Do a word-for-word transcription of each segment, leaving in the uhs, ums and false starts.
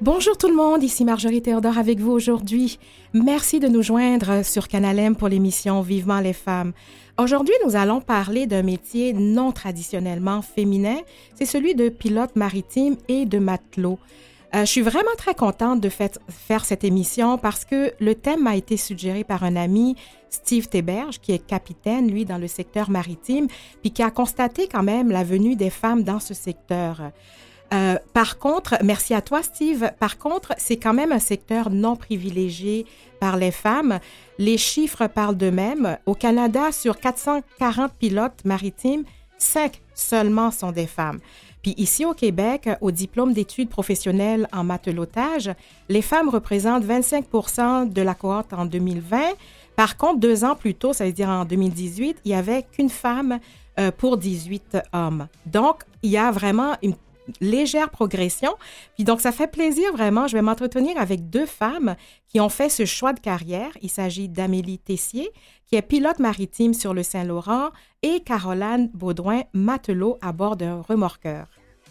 Bonjour tout le monde, ici Marjorie Théodore avec vous aujourd'hui. Merci de nous joindre sur Canal M pour l'émission Vivement les femmes. Aujourd'hui, nous allons parler d'un métier non traditionnellement féminin, c'est celui de pilote maritime et de matelot. Euh, je suis vraiment très contente de fait, faire cette émission parce que le thème m'a été suggéré par un ami, Steve Théberge, qui est capitaine, lui, dans le secteur maritime, puis qui a constaté quand même la venue des femmes dans ce secteur. Euh, par contre, merci à toi, Steve. Par contre, c'est quand même un secteur non privilégié par les femmes. Les chiffres parlent d'eux-mêmes. Au Canada, sur quatre cent quarante pilotes maritimes, cinq seulement sont des femmes. Puis ici au Québec, au diplôme d'études professionnelles en matelotage, les femmes représentent vingt-cinq pour cent de la cohorte en deux mille vingt. Par contre, deux ans plus tôt, ça veut dire en deux mille dix-huit, il n'y avait qu'une femme euh, pour dix-huit hommes. Donc, il y a vraiment une légère progression. Puis donc, ça fait plaisir vraiment. Je vais m'entretenir avec deux femmes qui ont fait ce choix de carrière. Il s'agit d'Amélie Tessier, qui est pilote maritime sur le Saint-Laurent, et Caroline Baudouin, matelot à bord d'un remorqueur.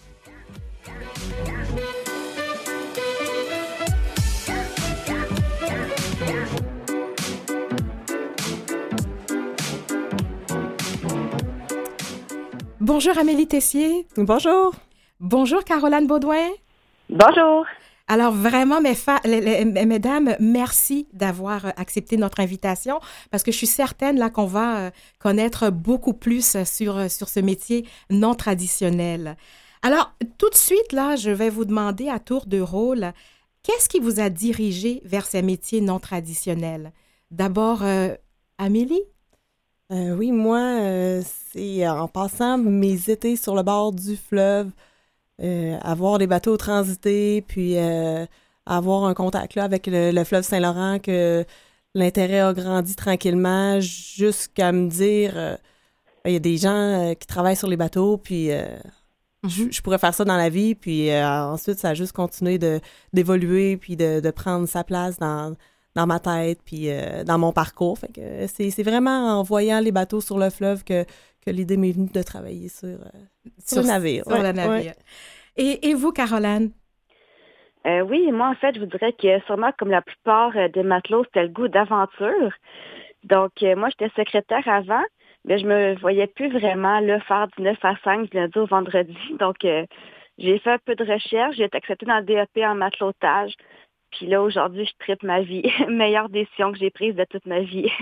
Bonjour Amélie Tessier. Bonjour. Bonjour Caroline Baudouin. Bonjour. Alors vraiment, mes fa- les, les, mesdames, merci d'avoir accepté notre invitation parce que je suis certaine là qu'on va euh, connaître beaucoup plus sur, sur ce métier non traditionnel. Alors, tout de suite, là, je vais vous demander à tour de rôle, qu'est-ce qui vous a dirigé vers ces métiers non traditionnels? D'abord, euh, Amélie? Euh, oui, moi, euh, c'est en passant mes étés sur le bord du fleuve, Euh, avoir des bateaux transités, puis euh, avoir un contact là avec le, le fleuve Saint-Laurent, que l'intérêt a grandi tranquillement jusqu'à me dire euh, il y a des gens euh, qui travaillent sur les bateaux, puis euh, mm-hmm. je pourrais faire ça dans la vie, puis euh, ensuite ça a juste continué de, d'évoluer, puis de, de prendre sa place dans, dans ma tête, puis euh, dans mon parcours. Fait que c'est, c'est vraiment en voyant les bateaux sur le fleuve que que l'idée m'est venue de travailler sur, euh, sur, sur le navire. Sur ouais, le navire. Ouais. Et, et vous, Caroline? Euh, oui, moi, en fait, je vous dirais que sûrement, comme la plupart des matelots, c'était le goût d'aventure. Donc, euh, moi, j'étais secrétaire avant, mais je me voyais plus vraiment là, faire du neuf à cinq du lundi au vendredi. Donc, euh, j'ai fait un peu de recherche. J'ai été acceptée dans le D E P en matelotage. Puis là, aujourd'hui, je tripe ma vie. Meilleure décision que j'ai prise de toute ma vie.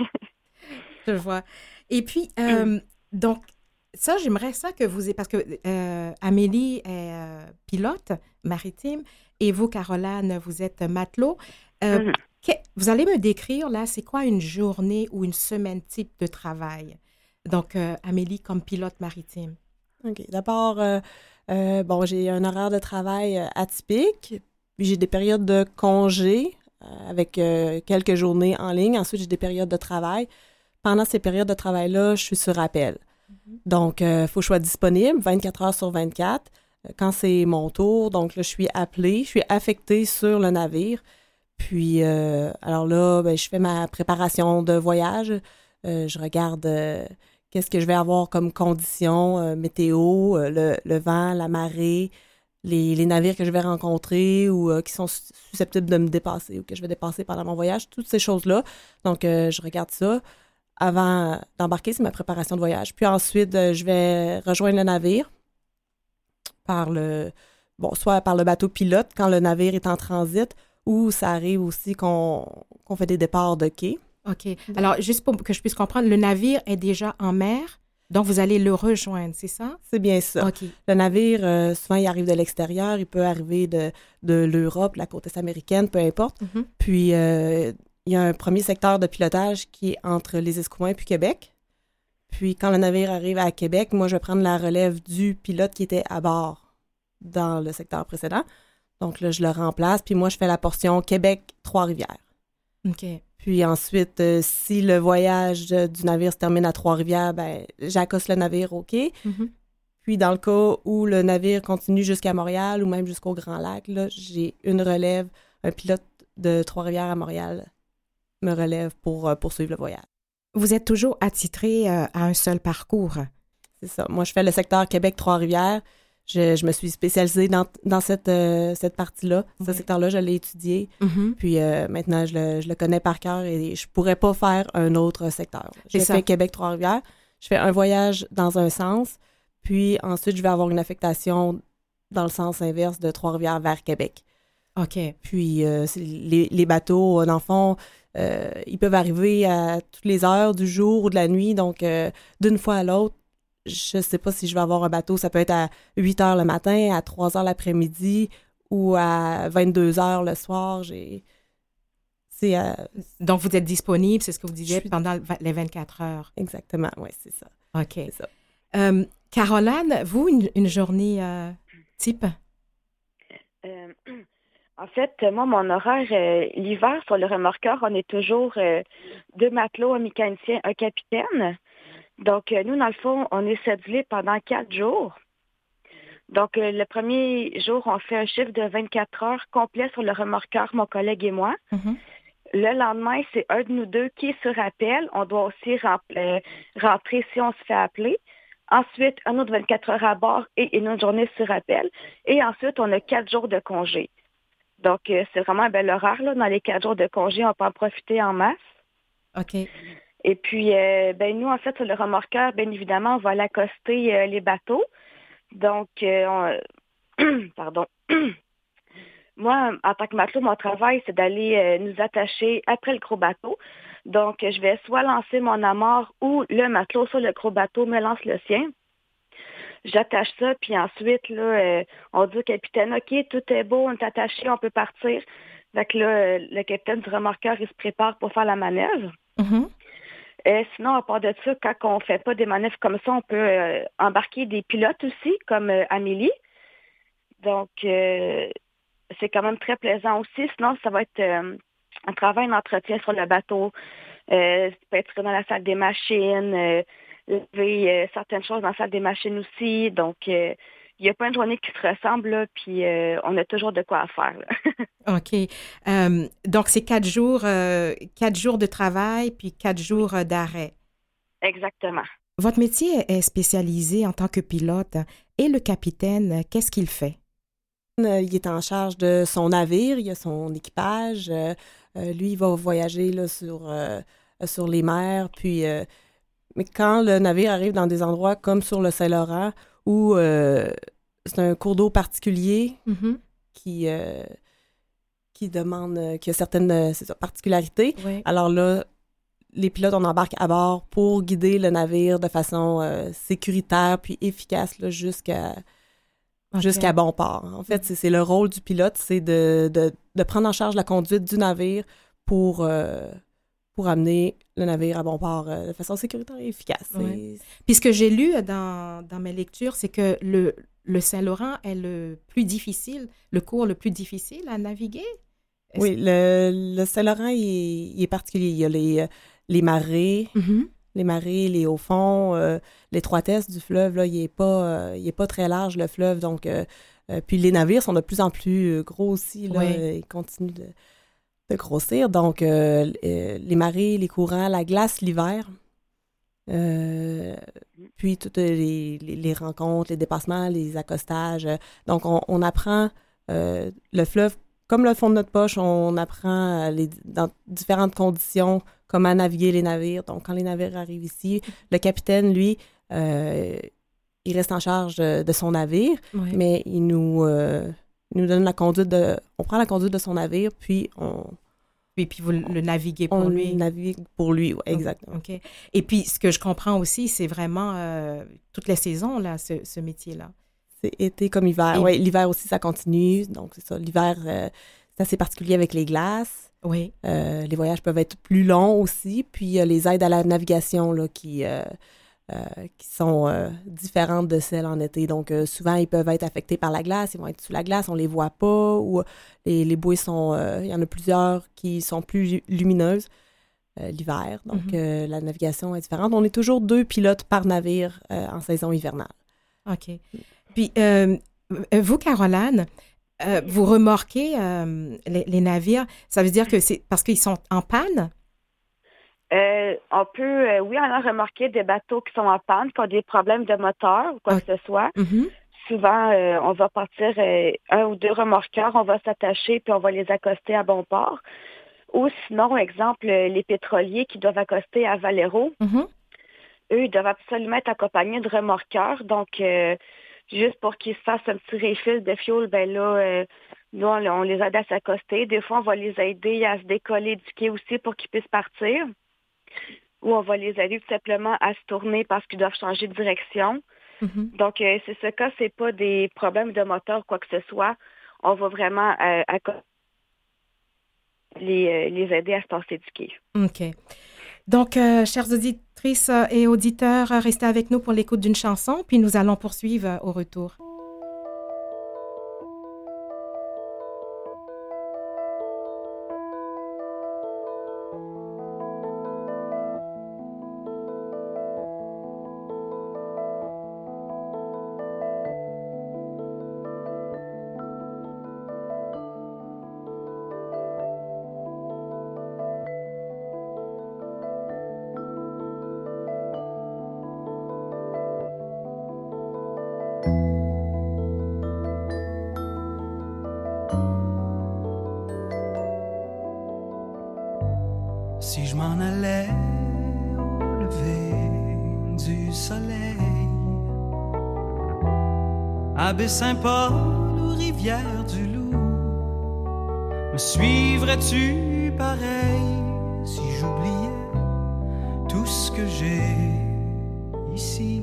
Je vois. Et puis... Euh, Donc, ça, j'aimerais ça que vous... Parce que euh, Amélie est euh, pilote maritime et vous, Caroline, vous êtes matelot. Euh, mm-hmm. que, vous allez me décrire, là, c'est quoi une journée ou une semaine type de travail? Donc, euh, Amélie comme pilote maritime. OK. D'abord, euh, euh, bon, j'ai un horaire de travail atypique. Puis j'ai des périodes de congé euh, avec euh, quelques journées en ligne. Ensuite, j'ai des périodes de travail. Pendant ces périodes de travail-là, je suis sur appel. Mm-hmm. Donc, il euh, faut que je sois disponible vingt-quatre heures sur vingt-quatre. Euh, quand c'est mon tour, donc là, je suis appelée, je suis affectée sur le navire. Puis, euh, alors là, ben, je fais ma préparation de voyage. Euh, je regarde euh, qu'est-ce que je vais avoir comme conditions, euh, météo, euh, le, le vent, la marée, les, les navires que je vais rencontrer ou euh, qui sont susceptibles de me dépasser ou que je vais dépasser pendant mon voyage, toutes ces choses-là. Donc, euh, je regarde ça. Avant d'embarquer, c'est ma préparation de voyage. Puis ensuite, euh, je vais rejoindre le navire par le, bon, soit par le bateau pilote quand le navire est en transit, ou ça arrive aussi qu'on, qu'on fait des départs de quai. OK. Alors, juste pour que je puisse comprendre, le navire est déjà en mer, donc vous allez le rejoindre, c'est ça? C'est bien ça. OK. Le navire, euh, souvent, il arrive de l'extérieur, il peut arriver de, de l'Europe, la côte est américaine, peu importe. Mm-hmm. Puis, euh, il y a un premier secteur de pilotage qui est entre les Escoumins puis Québec. Puis, quand le navire arrive à Québec, moi, je vais prendre la relève du pilote qui était à bord dans le secteur précédent. Donc là, je le remplace. Puis moi, je fais la portion Québec-Trois-Rivières. OK. Puis ensuite, euh, si le voyage du navire se termine à Trois-Rivières, ben j'accoste le navire au quai. Mm-hmm. Puis dans le cas où le navire continue jusqu'à Montréal ou même jusqu'au Grand Lac, là, j'ai une relève, un pilote de Trois-Rivières à Montréal me relève pour euh, poursuivre le voyage. Vous êtes toujours attitré euh, à un seul parcours. C'est ça. Moi, je fais le secteur Québec-Trois-Rivières. je, je me suis spécialisée dans, dans cette, euh, cette partie-là. Oui. Ce secteur-là, je l'ai étudié. Mm-hmm. Puis euh, maintenant, je le, je le connais par cœur et je pourrais pas faire un autre secteur. J'ai C'est fait ça. Québec-Trois-Rivières. Je fais un voyage dans un sens, puis ensuite, je vais avoir une affectation dans le sens inverse de Trois-Rivières vers Québec. OK. Puis euh, c'est les, les bateaux, dans le fond, euh, ils peuvent arriver à toutes les heures du jour ou de la nuit. Donc, euh, d'une fois à l'autre, je sais pas si je vais avoir un bateau. Ça peut être à huit heures le matin, à trois heures l'après-midi ou à vingt-deux heures le soir. J'ai... C'est, euh, Donc, vous êtes disponible, c'est ce que vous disiez, Je suis- pendant le va- les vingt-quatre heures. exactement, oui, c'est ça. OK. C'est ça. Euh, Caroline, vous, une, une journée euh, type? Euh, en fait, moi, mon horaire, euh, l'hiver, sur le remorqueur, on est toujours euh, deux matelots, un mécanicien, un capitaine. Donc, euh, nous, dans le fond, on est cédulés pendant quatre jours. Donc, euh, le premier jour, on fait un chiffre de vingt-quatre heures complet sur le remorqueur, mon collègue et moi. Mm-hmm. Le lendemain, c'est un de nous deux qui est sur appel. On doit aussi rem- euh, rentrer si on se fait appeler. Ensuite, un autre vingt-quatre heures à bord et une autre journée sur appel. Et ensuite, on a quatre jours de congé. Donc, euh, c'est vraiment un bel horaire, là. Dans les quatre jours de congé, on peut en profiter en masse. OK. Et puis, euh, ben nous, en fait, sur le remorqueur, bien évidemment, on va aller accoster euh, les bateaux. Donc, euh, on- pardon. Moi, en tant que matelot, mon travail, c'est d'aller euh, nous attacher après le gros bateau. Donc, je vais soit lancer mon amarre ou le matelot sur le gros bateau me lance le sien. J'attache ça, puis ensuite, là, euh, on dit au capitaine, OK, tout est beau, on est attaché, on peut partir. Fait que là, euh, le capitaine du remorqueur, il se prépare pour faire la manœuvre. Mm-hmm. Euh, sinon, à part de ça, quand on fait pas des manœuvres comme ça, on peut euh, embarquer des pilotes aussi, comme euh, Amélie. Donc, euh, c'est quand même très plaisant aussi. Sinon, ça va être euh, un travail d'entretien sur le bateau. Euh, ça peut être dans la salle des machines, euh, lever euh, certaines choses dans la salle des machines aussi. Donc, euh, il y a plein de journées qui se ressemblent, là, puis euh, on a toujours de quoi à faire, là. OK. Euh, donc, c'est quatre jours, euh, quatre jours de travail, puis quatre jours euh, d'arrêt. Exactement. Votre métier est spécialisé en tant que pilote. Et le capitaine, qu'est-ce qu'il fait? Euh, Il est en charge de son navire, il a son équipage. Euh, euh, lui, il va voyager là, sur, euh, sur les mers. Puis, euh, mais quand le navire arrive dans des endroits comme sur le Saint-Laurent, où euh, c'est un cours d'eau particulier Mm-hmm. qui, euh, qui demande, euh, qui a certaines euh, c'est ça, particularités, Oui. alors là, les pilotes, on embarque à bord pour guider le navire de façon euh, sécuritaire puis efficace là, jusqu'à OK. jusqu'à bon port. En fait, c'est, c'est le rôle du pilote, c'est de, de, de prendre en charge la conduite du navire pour, euh, pour amener le navire à bon port euh, de façon sécuritaire et efficace. Ouais. C'est- Puis ce que j'ai lu dans, dans mes lectures, c'est que le, le Saint-Laurent est le plus difficile, le cours le plus difficile à naviguer. Est-ce- Oui, le, le Saint-Laurent, il, est- il est particulier. Il y a les, euh, les marées, Mhm. les marées, les hauts fonds, euh, l'étroitesse du fleuve, là, il n'est pas, euh, il est pas très large, le fleuve. Donc, euh, euh, puis les navires sont de plus en plus euh, gros aussi. Là, Oui. euh, ils continuent de, de grossir. Donc, euh, euh, les marées, les courants, la glace l'hiver. Euh, puis toutes les, les, les rencontres, les dépassements, les accostages. Euh, Donc, on, on apprend euh, le fleuve comme le fond de notre poche. On apprend euh, les, dans différentes conditions comment naviguer les navires. Donc, quand les navires arrivent ici, le capitaine, lui, euh, il reste en charge de, de son navire, Oui. mais il nous, euh, il nous donne la conduite de... On prend la conduite de son navire, puis on, Puis, puis vous le naviguez pour on lui. navigue pour lui. Ouais, exactement. OK. Et puis, ce que je comprends aussi, c'est vraiment euh, toutes les saisons, là, ce, ce métier-là. C'est été comme hiver. Et- Oui, l'hiver aussi, ça continue. Donc, c'est ça. L'hiver, euh, c'est assez particulier avec les glaces. Oui. Euh, les voyages peuvent être plus longs aussi. Puis, il y a les aides à la navigation là, qui, euh, euh, qui sont euh, différentes de celles en été. Donc, euh, souvent, ils peuvent être affectés par la glace. Ils vont être sous la glace, on les voit pas. Ou les, les bouées sont... euh, il y en a plusieurs qui sont plus lumineuses euh, l'hiver. Donc, Mhm. euh, la navigation est différente. On est toujours deux pilotes par navire euh, en saison hivernale. OK. Puis, euh, vous, Caroline, euh, vous remorquez euh, les, les navires. Ça veut dire que c'est parce qu'ils sont en panne? Euh, on peut, euh, oui, on a remarqué des bateaux qui sont en panne, qui ont des problèmes de moteur ou quoi Ah. que ce soit. Mhm. souvent, euh, on va partir euh, un ou deux remorqueurs, on va s'attacher puis on va les accoster à bon port. Ou sinon, exemple, les pétroliers qui doivent accoster à Valero, Mhm. eux, ils doivent absolument être accompagnés de remorqueurs. Donc, euh, juste pour qu'ils se fassent un petit refill de fioul, ben là, euh, nous, on, on les aide à s'accoster. Des fois, on va les aider à se décoller du quai aussi pour qu'ils puissent partir. Ou on va les aider tout simplement à se tourner parce qu'ils doivent changer de direction. Mhm. Donc, euh, c'est ce cas, c'est pas des problèmes de moteur ou quoi que ce soit. On va vraiment euh, accoster les, euh, les aider à se passer du quai. OK. Donc, euh, chères auditrices euh, et auditeurs, euh, restez avec nous pour l'écoute d'une chanson, puis nous allons poursuivre euh, au retour. Si je m'en allais au lever du soleil, à Baie-Saint-Paul ou Rivière-du-Loup, me suivrais-tu pareil si j'oubliais tout ce que j'ai ici?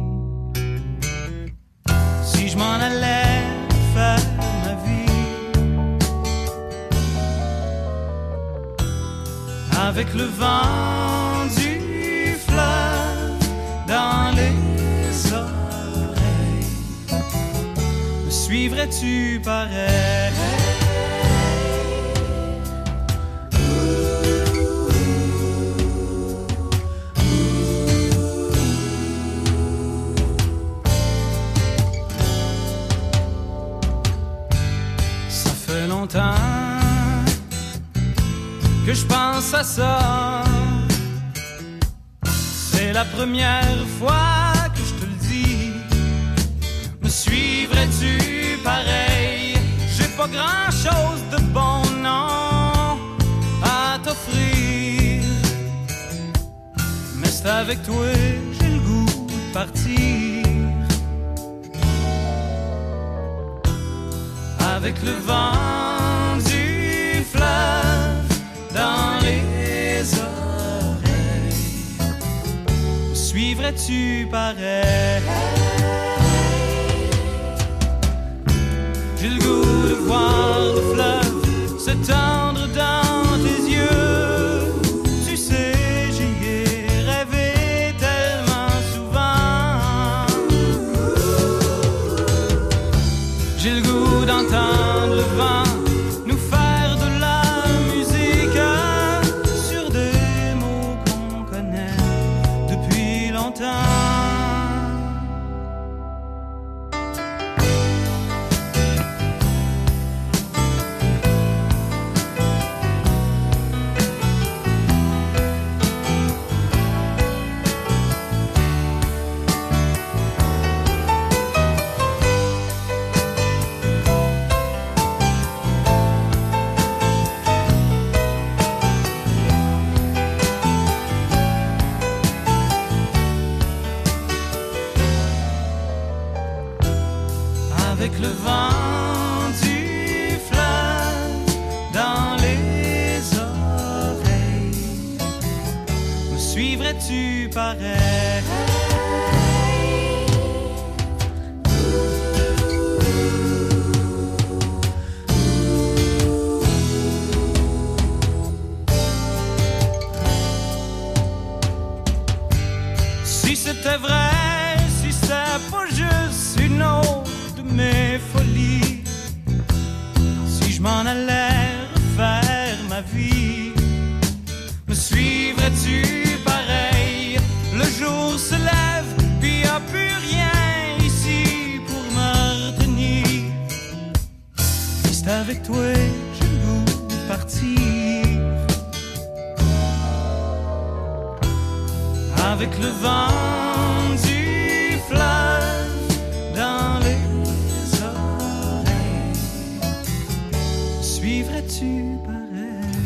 Si je m'en allais faire ma vie avec le vent du fleuve dans les oreilles, me suivrais-tu pareil? Ça fait longtemps que je pense à ça. C'est la première fois que je te le dis. Me suivrais-tu pareil? J'ai pas grand-chose de bon, non, à t'offrir, mais c'est avec toi j'ai le goût de partir. Avec le vent du fleuve dans les oreilles, me suivrais-tu pareil? J'ai le goût de voir le fleuve se tendre dans tes yeux. Tu sais, j'y ai rêvé tellement souvent. J'ai le goût d'entendre le vent nous faire de la musique sur des mots qu'on connaît depuis longtemps. Avec le vent du fleuve dans les oreilles, me suivrais-tu pareil? Si c'était vrai, si c'était pas juste une autre mes folies, si je m'en allais refaire ma vie, me suivrais-tu pareil? Le jour se lève, puis y a plus rien ici pour me retenir. Et c'est avec toi j'ai le goût de partir. Avec le vent du fleuve dans les serais-tu pareil?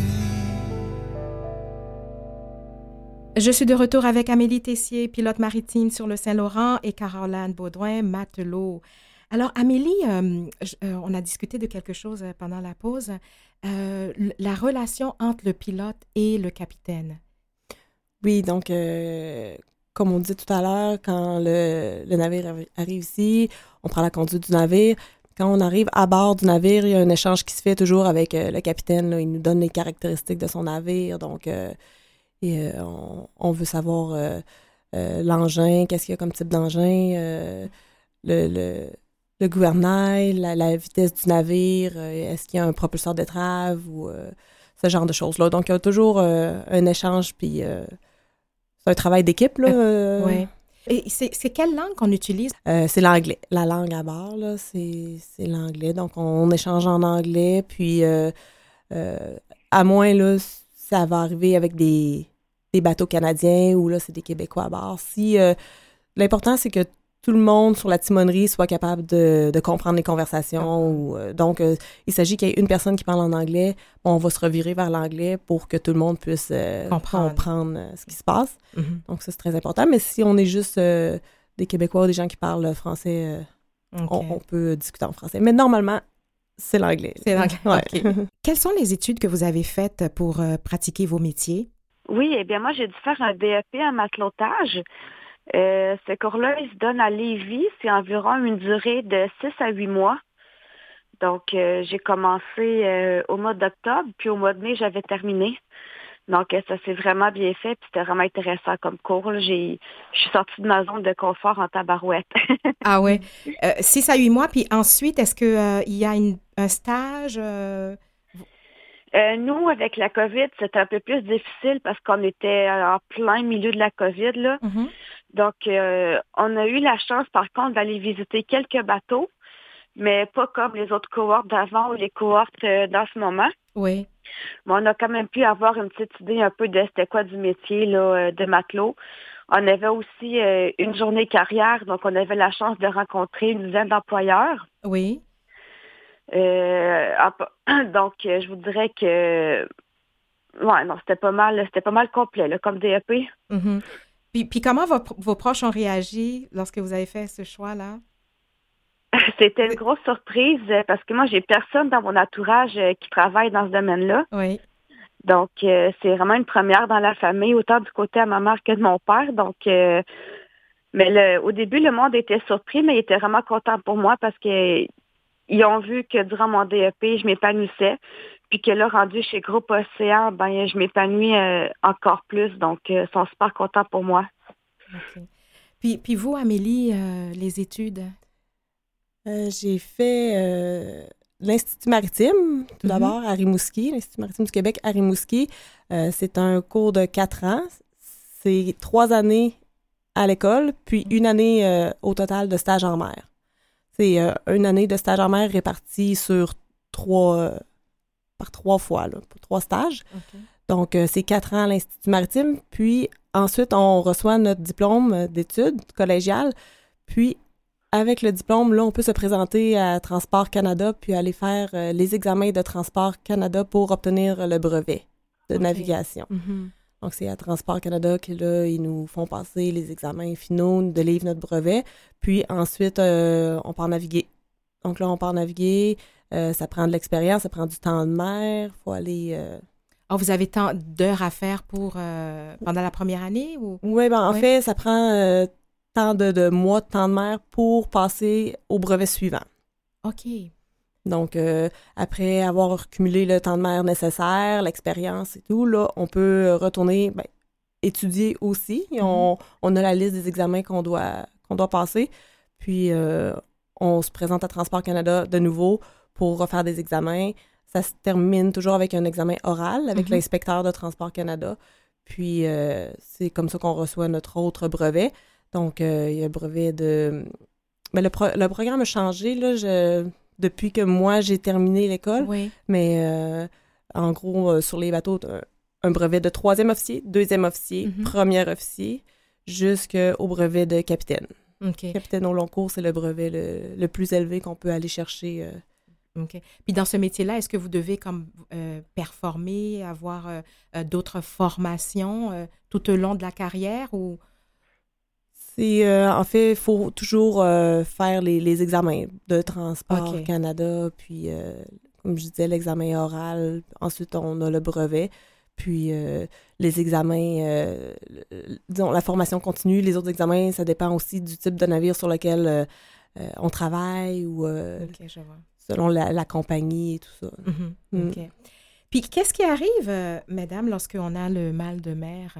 Je suis de retour avec Amélie Tessier, pilote maritime sur le Saint-Laurent, et Caroline Baudouin, matelot. Alors, Amélie, euh, je, euh, on a discuté de quelque chose pendant la pause, euh, la relation entre le pilote et le capitaine. Oui, donc, euh, comme on disait tout à l'heure, quand le, le navire arrive ici, on prend la conduite du navire. Quand on arrive à bord du navire, il y a un échange qui se fait toujours avec euh, le capitaine. Là. Il nous donne les caractéristiques de son navire. Donc, euh, et, euh, on, on veut savoir euh, euh, l'engin, qu'est-ce qu'il y a comme type d'engin, euh, le, le, le gouvernail, la, la vitesse du navire, euh, est-ce qu'il y a un propulseur d'étrave ou euh, ce genre de choses-là. Donc, il y a toujours euh, un échange, puis euh, c'est un travail d'équipe, là. Euh, oui. Et c'est, c'est quelle langue qu'on utilise? Euh, c'est l'anglais. La langue à bord, là, c'est, c'est l'anglais. Donc, on, on échange en anglais, puis euh, euh, à moins, là, ça va arriver avec des, des bateaux canadiens ou, là, c'est des Québécois à bord. Si, euh, l'important, c'est que tout le monde sur la timonerie soit capable de, de comprendre les conversations. Ou, euh, donc, euh, il s'agit qu'il y ait une personne qui parle en anglais. On va se revirer vers l'anglais pour que tout le monde puisse euh, comprendre, comprendre euh, ce qui se passe. Mm-hmm. Donc, ça, c'est très important. Mais si on est juste euh, des Québécois ou des gens qui parlent français, euh, okay. on, on peut discuter en français. Mais normalement, c'est l'anglais. C'est l'anglais, ouais. Okay. Quelles sont les études que vous avez faites pour euh, pratiquer vos métiers? Oui, eh bien, moi, j'ai dû faire un D E P en matelotage. Euh, ce cours-là, il se donne à Lévis. C'est environ une durée de six à huit mois. Donc, euh, j'ai commencé euh, au mois d'octobre, puis au mois de mai, j'avais terminé. Donc, euh, ça s'est vraiment bien fait, puis c'était vraiment intéressant comme cours. Là. J'ai, je suis sortie de ma zone de confort en tabarouette. Ah ouais. Euh, six à huit mois, puis ensuite, est-ce qu'il euh, y a une, un stage? Euh... Euh, nous, avec la COVID, c'était un peu plus difficile parce qu'on était en plein milieu de la COVID, là. Mm-hmm. Donc, euh, on a eu la chance, par contre, d'aller visiter quelques bateaux, mais pas comme les autres cohortes d'avant ou les cohortes euh, dans ce moment. Oui. Mais on a quand même pu avoir une petite idée un peu de c'était quoi du métier là, de matelot. On avait aussi euh, une journée carrière, donc on avait la chance de rencontrer une dizaine d'employeurs. Oui. Euh, donc, je vous dirais que ouais, non, c'était pas mal, c'était pas mal complet là, comme D E P. Mm-hmm. Puis, puis comment vos, vos proches ont réagi lorsque vous avez fait ce choix-là? C'était une grosse surprise parce que moi, j'ai personne dans mon entourage qui travaille dans ce domaine-là. Oui. Donc, euh, c'est vraiment une première dans la famille, autant du côté à ma mère que de mon père. Donc, euh, mais le, au début, le monde était surpris, mais il était vraiment content pour moi parce que ils ont vu que durant mon D E P, je m'épanouissais. Puis que là, rendu chez Groupe Océan, ben je m'épanouis euh, encore plus. Donc, euh, ils sont super contents pour moi. Okay. Puis, puis vous, Amélie, euh, les études? Euh, j'ai fait euh, l'Institut maritime, tout mm-hmm. d'abord, à Rimouski, l'Institut maritime du Québec à Rimouski. Euh, c'est un cours de quatre ans. C'est trois années à l'école, puis une année euh, au total de stage en mer. C'est euh, une année de stage en mer répartie sur trois, euh, par trois fois, là, pour trois stages. Okay. Donc, euh, c'est quatre ans à l'Institut maritime, puis ensuite, on reçoit notre diplôme d'études collégiales, puis avec le diplôme, là, on peut se présenter à Transport Canada puis aller faire euh, les examens de Transport Canada pour obtenir le brevet de okay. navigation. Mm-hmm. Donc, c'est à Transport Canada que là, ils nous font passer les examens finaux, nous délivrent notre brevet. Puis ensuite, euh, on part naviguer. Donc là, on part naviguer. Euh, ça prend de l'expérience, ça prend du temps de mer. Il faut aller... Euh... Oh, vous avez tant d'heures à faire pour euh, pendant la première année? Ou... Oui, ben en ouais. fait, ça prend... Euh, tant de, de mois de temps de mer pour passer au brevet suivant. OK. Donc, euh, après avoir cumulé le temps de mer nécessaire, l'expérience et tout, là, on peut retourner ben, étudier aussi. Mm-hmm. On, on a la liste des examens qu'on doit, qu'on doit passer. Puis, euh, on se présente à Transport Canada de nouveau pour refaire des examens. Ça se termine toujours avec un examen oral avec mm-hmm. l'inspecteur de Transport Canada. Puis, euh, c'est comme ça qu'on reçoit notre autre brevet. Donc, euh, il y a un brevet de... Mais le, pro... le programme a changé, là, je... depuis que moi, j'ai terminé l'école. Oui. Mais, euh, en gros, euh, sur les bateaux, un, un brevet de troisième officier, deuxième officier, mm-hmm. premier officier, jusqu'au brevet de capitaine. Okay. Capitaine au long cours, c'est le brevet le, le plus élevé qu'on peut aller chercher euh, OK. Puis dans ce métier-là, est-ce que vous devez comme euh, performer, avoir euh, euh, d'autres formations euh, tout au long de la carrière ou... C'est, euh, en fait, il faut toujours euh, faire les, les examens de Transport OK. Canada, puis, euh, comme je disais, l'examen oral. Ensuite, on a le brevet, puis euh, les examens, euh, le- disons, la formation continue. Les autres examens, ça dépend aussi du type de navire sur lequel euh, euh, on travaille ou euh, OK, je vois. selon la, la compagnie et tout ça. Mhm. Mm. OK. Puis qu'est-ce qui arrive, euh, mesdames, lorsqu'on a le mal de mer?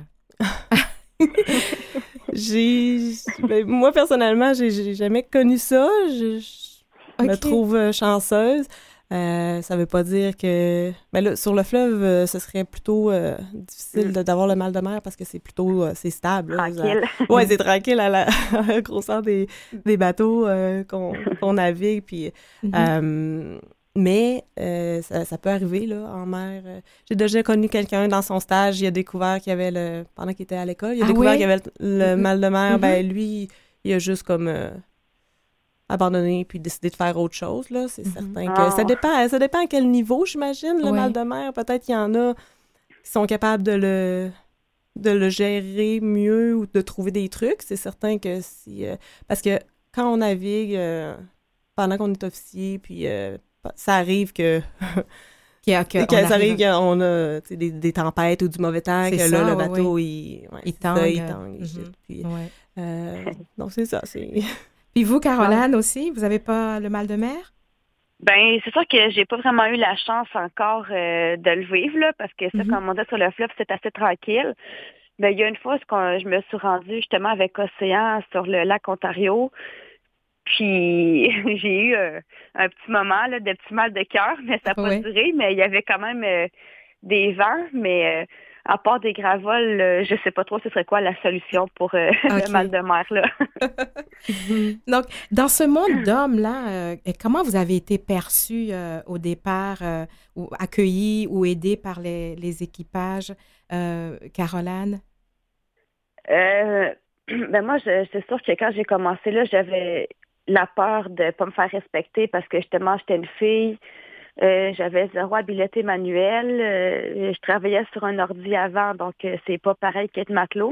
J'ai, ben, moi, personnellement, j'ai, j'ai jamais connu ça. Je, je me OK. trouve euh, chanceuse. Euh, ça veut pas dire que... Ben là, sur le fleuve, euh, ce serait plutôt euh, difficile Mm. de- d'avoir le mal de mer parce que c'est plutôt... euh, c'est stable. là. Tranquille. Ça- ouais, c'est tranquille à la à la grosseur des, des bateaux euh, qu'on, qu'on navigue. Puis, Mhm. euh, mais euh, ça, ça peut arriver là, en mer. Euh, J'ai déjà connu quelqu'un dans son stage, il a découvert qu'il y avait le... Pendant qu'il était à l'école, il a Ah découvert oui? qu'il y avait le, le Mhm. mal de mer. Mhm. Ben lui, il a juste comme... euh, abandonné puis décidé de faire autre chose, là. C'est Mhm. certain que Ah. ça dépend, ça dépend à quel niveau, j'imagine, le Ouais. mal de mer. Peut-être qu'il y en a qui sont capables de le de le gérer mieux ou de trouver des trucs. C'est certain que si... euh, parce que quand on navigue, euh, pendant qu'on est officier, puis euh, ça arrive que... Qui a- que que on ça arrive arrive- qu'on a tu sais, des, des tempêtes ou du mauvais temps, C'est que ça, là, le ouais, bateau, il... ouais, Il c'est ça, tangue. il tangue, il Mhm. gîte, puis, Ouais. euh, donc, c'est ça, c'est... Puis vous, Caroline, aussi, vous n'avez pas le mal de mer? Ben, c'est sûr que j'ai pas vraiment eu la chance encore euh, de le vivre, là, parce que ça, Mhm. comme on dit sur le fleuve, c'est assez tranquille. Ben, il y a une fois, ce qu'on- je me suis rendue justement avec Océan sur le lac Ontario. Puis j'ai eu euh, un petit moment là, de petit mal de cœur, mais ça n'a pas Ouais. duré. Mais il y avait quand même euh, des vents, mais euh, à part des gravoles, euh, je sais pas trop ce serait quoi la solution pour euh, Ok. le mal de mer là. Donc, dans ce monde d'hommes-là, euh, comment vous avez été perçus euh, au départ, euh, ou accueillis ou aidés par les, les équipages, euh, Caroline? Euh, ben moi, je- c'est sûr que quand j'ai commencé là, j'avais la peur de pas me faire respecter parce que justement, j'étais une fille. Euh, j'avais zéro habileté manuelle. Euh, je travaillais sur un ordi avant, donc euh, c'est pas pareil qu'être matelot.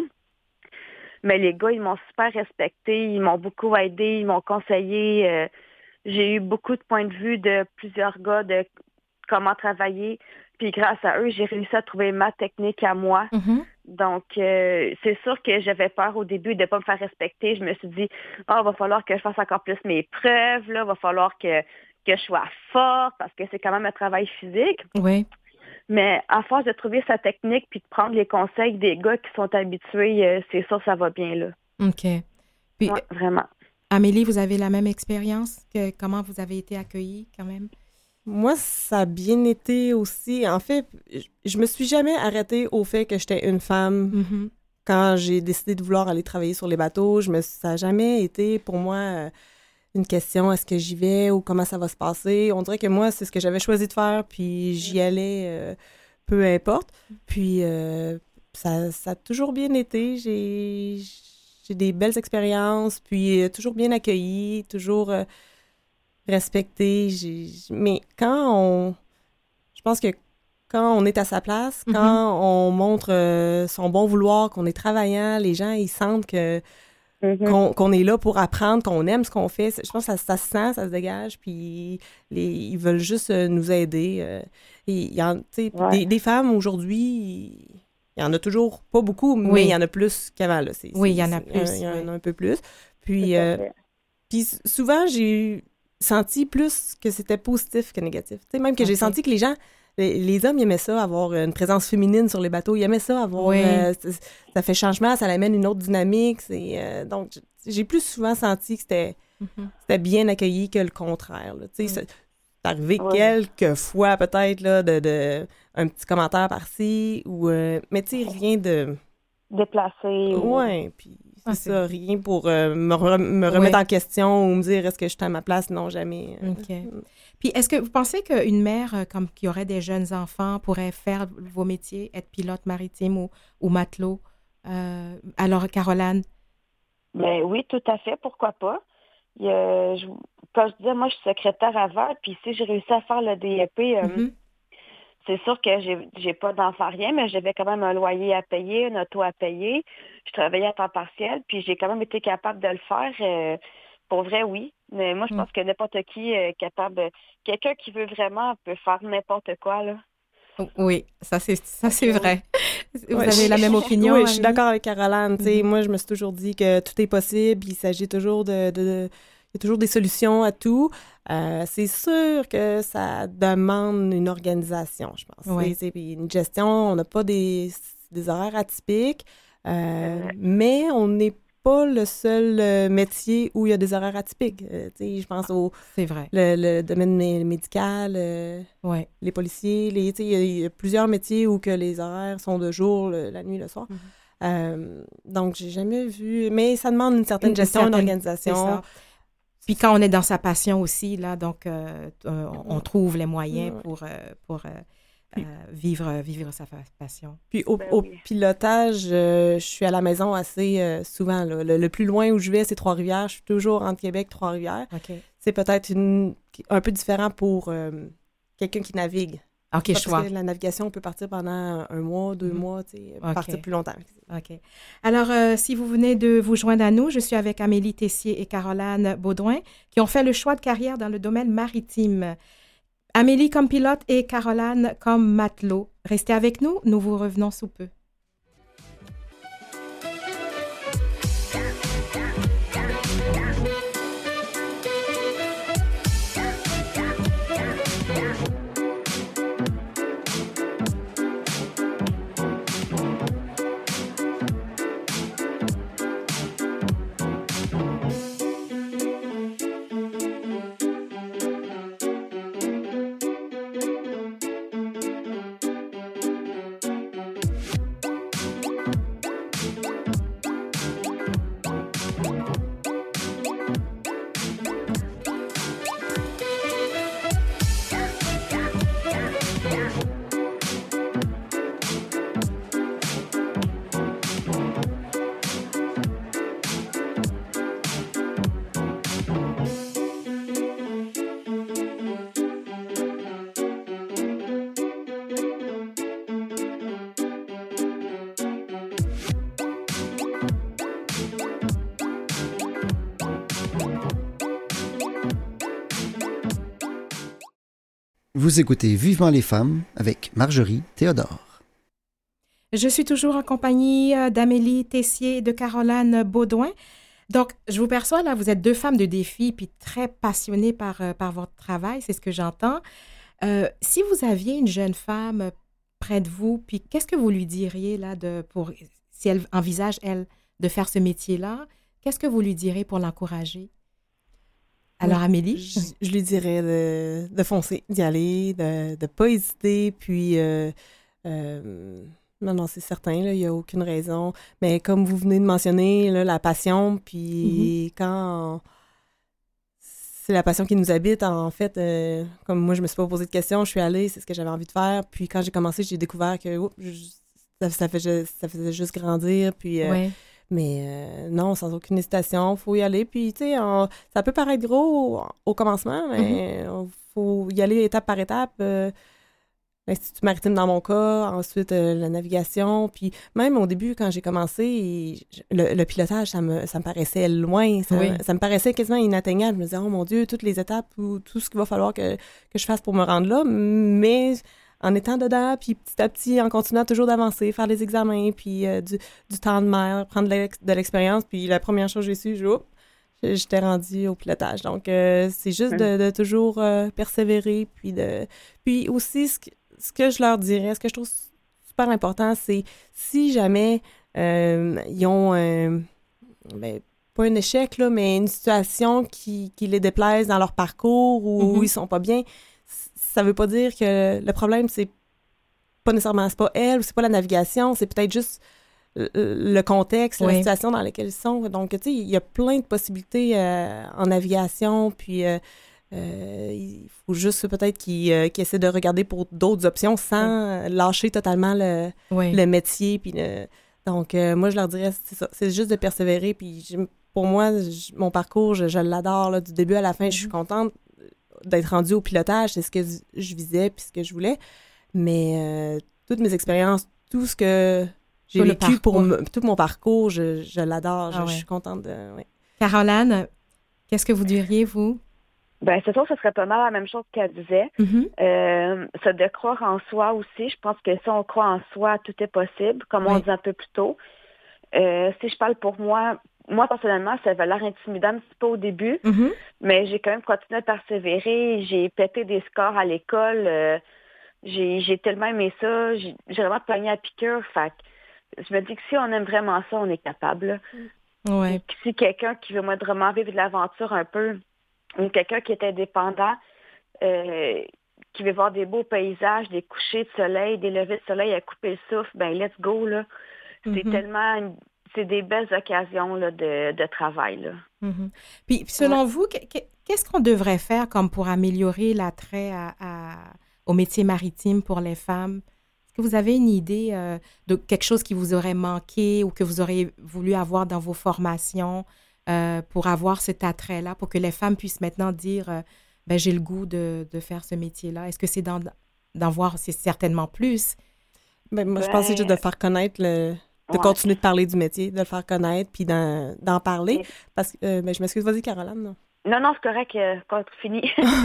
Mais les gars, ils m'ont super respecté, ils m'ont beaucoup aidé, ils m'ont conseillé. Euh, j'ai eu beaucoup de points de vue de plusieurs gars de comment travailler. Puis grâce à eux, j'ai réussi à trouver ma technique à moi. Mhm. Donc, euh, c'est sûr que j'avais peur au début de ne pas me faire respecter. Je me suis dit, ah, va falloir que je fasse encore plus mes preuves, là, va falloir que, que je sois forte parce que c'est quand même un travail physique. Oui. Mais à force de trouver sa technique puis de prendre les conseils des gars qui sont habitués, euh, c'est sûr, ça va bien, là. OK. Puis, Ouais, vraiment. Amélie, vous avez la même expérience? Que, comment vous avez été accueillie quand même? Moi, ça a bien été aussi. En fait, je, je me suis jamais arrêtée au fait que j'étais une femme Mhm. quand j'ai décidé de vouloir aller travailler sur les bateaux. Je me, ça n'a jamais été pour moi euh, une question, est-ce que j'y vais ou comment ça va se passer. On dirait que moi, c'est ce que j'avais choisi de faire, puis j'y allais, euh, peu importe. Puis euh, ça, ça a toujours bien été. J'ai, j'ai des belles expériences, puis euh, toujours bien accueillie, toujours... euh, respecter. J'ai... Mais quand on... Je pense que quand on est à sa place, Mhm. quand on montre euh, son bon vouloir, qu'on est travaillant, les gens, ils sentent que, Mhm. qu'on, qu'on est là pour apprendre, qu'on aime ce qu'on fait. Je pense que ça, ça se sent, ça se dégage, puis les, ils veulent juste euh, nous aider. euh. Et il y en, tu sais, Ouais. des, des femmes aujourd'hui, il y en a toujours pas beaucoup, mais Oui. il y en a plus qu'avant. Là. C'est, Oui, c'est- il y en a c'est- plus, Il y en oui. a un peu plus. Puis... Tout à euh, fait. puis s- souvent, j'ai senti plus que c'était positif que négatif. Tu sais, même que j'ai Ok. senti que les gens, les, les hommes, ils aimaient ça, avoir une présence féminine sur les bateaux. Ils aimaient ça, avoir... Oui. euh, c- ça fait changement, ça amène une autre dynamique. C'est, euh, donc, j- j'ai plus souvent senti que c'était, Mhm. c'était bien accueilli que le contraire. Là. Tu sais, Mm. c'est c'est arrivé Ouais. quelques fois, peut-être, là, de, de, un petit commentaire par-ci, ou, euh, mais tu sais, rien de... Déplacé. ou- Ouais, puis c'est Ah, c'est- ça, rien pour euh, me, re- me remettre Ouais. en question ou me dire est-ce que je suis à ma place? Non, jamais. euh. OK. Puis, est-ce que vous pensez qu'une mère euh, comme qui aurait des jeunes enfants pourrait faire vos métiers, être pilote maritime ou, ou matelot? Euh, alors, Caroline? Ben oui, tout à fait, pourquoi pas. il y a, je, comme je disais, moi, je suis secrétaire avant, puis si j'ai réussi à faire le D E P, euh, Mm-hmm. c'est sûr que j'ai j'ai pas d'enfant rien, mais j'avais quand même un loyer à payer, une auto à payer. Je travaillais à temps partiel, puis j'ai quand même été capable de le faire. Euh, pour vrai, oui. Mais moi, je Mm. pense que n'importe qui est capable. Quelqu'un qui veut vraiment peut faire n'importe quoi, là. Oui, ça c'est ça c'est Ok, oui. vrai. Vous Ouais, avez je- la même opinion, Oui, je suis Amélie? d'accord avec Caroline. Tu sais, Mhm. moi, je me suis toujours dit que tout est possible. Il s'agit toujours de, de, de- il y a toujours des solutions à tout. Euh, c'est sûr que ça demande une organisation, je pense. Oui. C'est, c'est puis une gestion. On n'a pas des, des horaires atypiques, euh, vrai. mais on n'est pas le seul euh, métier où il y a des horaires atypiques. Euh, tu sais, je pense au C'est vrai. le, le domaine mé- médical. euh, Oui. les policiers, les, tu sais, il y, a- il y a plusieurs métiers où que les horaires sont de jour, le- la nuit, le soir. Mhm. Euh, donc, j'ai jamais vu... Mais ça demande une certaine Une gestion, une certaine- organisation. C'est ça. Puis quand on est dans sa passion aussi, là, donc euh, euh, on, on trouve les moyens Ouais. pour, euh, pour euh, Puis- euh, vivre, vivre sa fa- passion. Puis au, Ben au oui. pilotage, euh, je suis à la maison assez euh, souvent. Là. Le, le plus loin où je vais, c'est Trois-Rivières. Je suis toujours entre Québec et Trois-Rivières. OK. C'est peut-être une, un peu différent pour euh, quelqu'un qui navigue. OK, Parce je vois. que la navigation peut partir pendant un mois, deux Mhm. mois, tu sais, Ok. partir plus longtemps. OK. Alors, euh, si vous venez de vous joindre à nous, je suis avec Amélie Tessier et Caroline Baudouin qui ont fait le choix de carrière dans le domaine maritime. Amélie comme pilote et Caroline comme matelot. Restez avec nous, nous vous revenons sous peu. Vous écoutez Vivement les femmes avec Marjorie Théodore. Je suis toujours en compagnie euh, d'Amélie Tessier et de Caroline Baudouin. Donc, je vous perçois là, vous êtes deux femmes de défi puis très passionnées par, euh, par votre travail, c'est ce que j'entends. Euh, si vous aviez une jeune femme près de vous, puis qu'est-ce que vous lui diriez là de pour si elle envisage elle de faire ce métier-là, qu'est-ce que vous lui direz pour l'encourager? Alors, Ouais, Amélie? Je, je lui dirais de, de foncer, d'y aller, de ne pas hésiter, puis... euh, euh, non, non, c'est certain, là, il n'y a aucune raison. Mais comme vous venez de mentionner, là, la passion, puis quand... C'est la passion qui nous habite, en fait. euh, comme moi, je me suis pas posé de questions, je suis allée, c'est ce que j'avais envie de faire. Puis quand j'ai commencé, j'ai découvert que oups, je- ça, ça, fait, ju- ça faisait juste grandir, puis... euh, Oui. Mais euh, non, sans aucune hésitation, il faut y aller. Puis, tu sais, on- ça peut paraître gros au, au commencement, mais il faut y aller étape par étape. Euh, L'Institut maritime dans mon cas, ensuite euh, la navigation. Puis même au début, quand j'ai commencé, je- le, le pilotage, ça me, ça me paraissait loin. Ça, Oui. ça me paraissait quasiment inatteignable. Je me disais, oh mon Dieu, toutes les étapes ou tout ce qu'il va falloir que, que je fasse pour me rendre là. Mais en étant dedans, puis petit à petit, en continuant toujours d'avancer, faire les examens, puis euh, du, du temps de mer, prendre de l'ex- de l'expérience. Puis la première chose que j'ai su, je, oups, j'étais rendue au pilotage. Donc, euh, c'est juste de, de toujours euh, persévérer. Puis, de, puis aussi, ce que, ce que je leur dirais, ce que je trouve super important, c'est si jamais euh, ils ont, euh, ben, pas un échec, là, mais une situation qui, qui les déplaise dans leur parcours ou Mhm. ils sont pas bien, ça veut pas dire que le problème, c'est pas nécessairement, c'est pas elle ou c'est pas la navigation, c'est peut-être juste le, le contexte, la Oui. situation dans laquelle ils sont. Donc, tu sais, il y a plein de possibilités euh, en navigation, puis euh, euh, il faut juste peut-être qu'ils euh, qu'ils essaient de regarder pour d'autres options sans lâcher totalement le, Oui. le métier. Puis le... Donc, euh, moi, je leur dirais, c'est ça, c'est juste de persévérer, puis j'ai pour moi, je, mon parcours, je, je l'adore là, du début à la fin. Je suis contente d'être rendue au pilotage. C'est ce que je visais puis ce que je voulais. Mais euh, toutes mes expériences, tout ce que j'ai tout vécu pour me, tout mon parcours, je, je l'adore. Je, ah ouais. je suis contente de... Ouais. Caroline, qu'est-ce que vous diriez, vous? Ben, c'est sûr que ce serait pas mal la même chose qu'elle disait. Mm-hmm. Euh, ça de croire en soi aussi. Je pense que si on croit en soi, tout est possible, comme oui. on dit un peu plus tôt. Euh, si je parle pour moi, moi, personnellement, ça avait l'air intimidant un petit peu au début, mm-hmm. mais j'ai quand même continué à persévérer. J'ai pété des scores à l'école. Euh, j'ai, j'ai tellement aimé ça. J'ai, j'ai vraiment pogné à piqûre. Fait que je me dis que si on aime vraiment ça, on est capable. Ouais. Puis si quelqu'un qui veut moi, vraiment vivre de l'aventure un peu, ou quelqu'un qui est indépendant, euh, qui veut voir des beaux paysages, des couchers de soleil, des levées de soleil à couper le souffle, ben let's go, là. C'est mm-hmm. tellement... C'est des belles occasions là, de, de travail, là. Mm-hmm. Puis, puis selon ouais. vous, qu'est-ce qu'on devrait faire comme pour améliorer l'attrait à, à, au métier maritime pour les femmes? Est-ce que vous avez une idée euh, de quelque chose qui vous aurait manqué ou que vous auriez voulu avoir dans vos formations euh, pour avoir cet attrait-là, pour que les femmes puissent maintenant dire euh, ben, j'ai le goût de, de faire ce métier-là? Est-ce que c'est d'en, d'en voir, c'est certainement plus? Ben, moi, ben, je pense que c'est juste de faire connaître le... de ouais. continuer de parler du métier, de le faire connaître, puis d'en, d'en parler. Et... Parce que, euh, ben, je m'excuse, vas-y, Caroline. Non, non, non c'est correct, euh, quand c'est fini.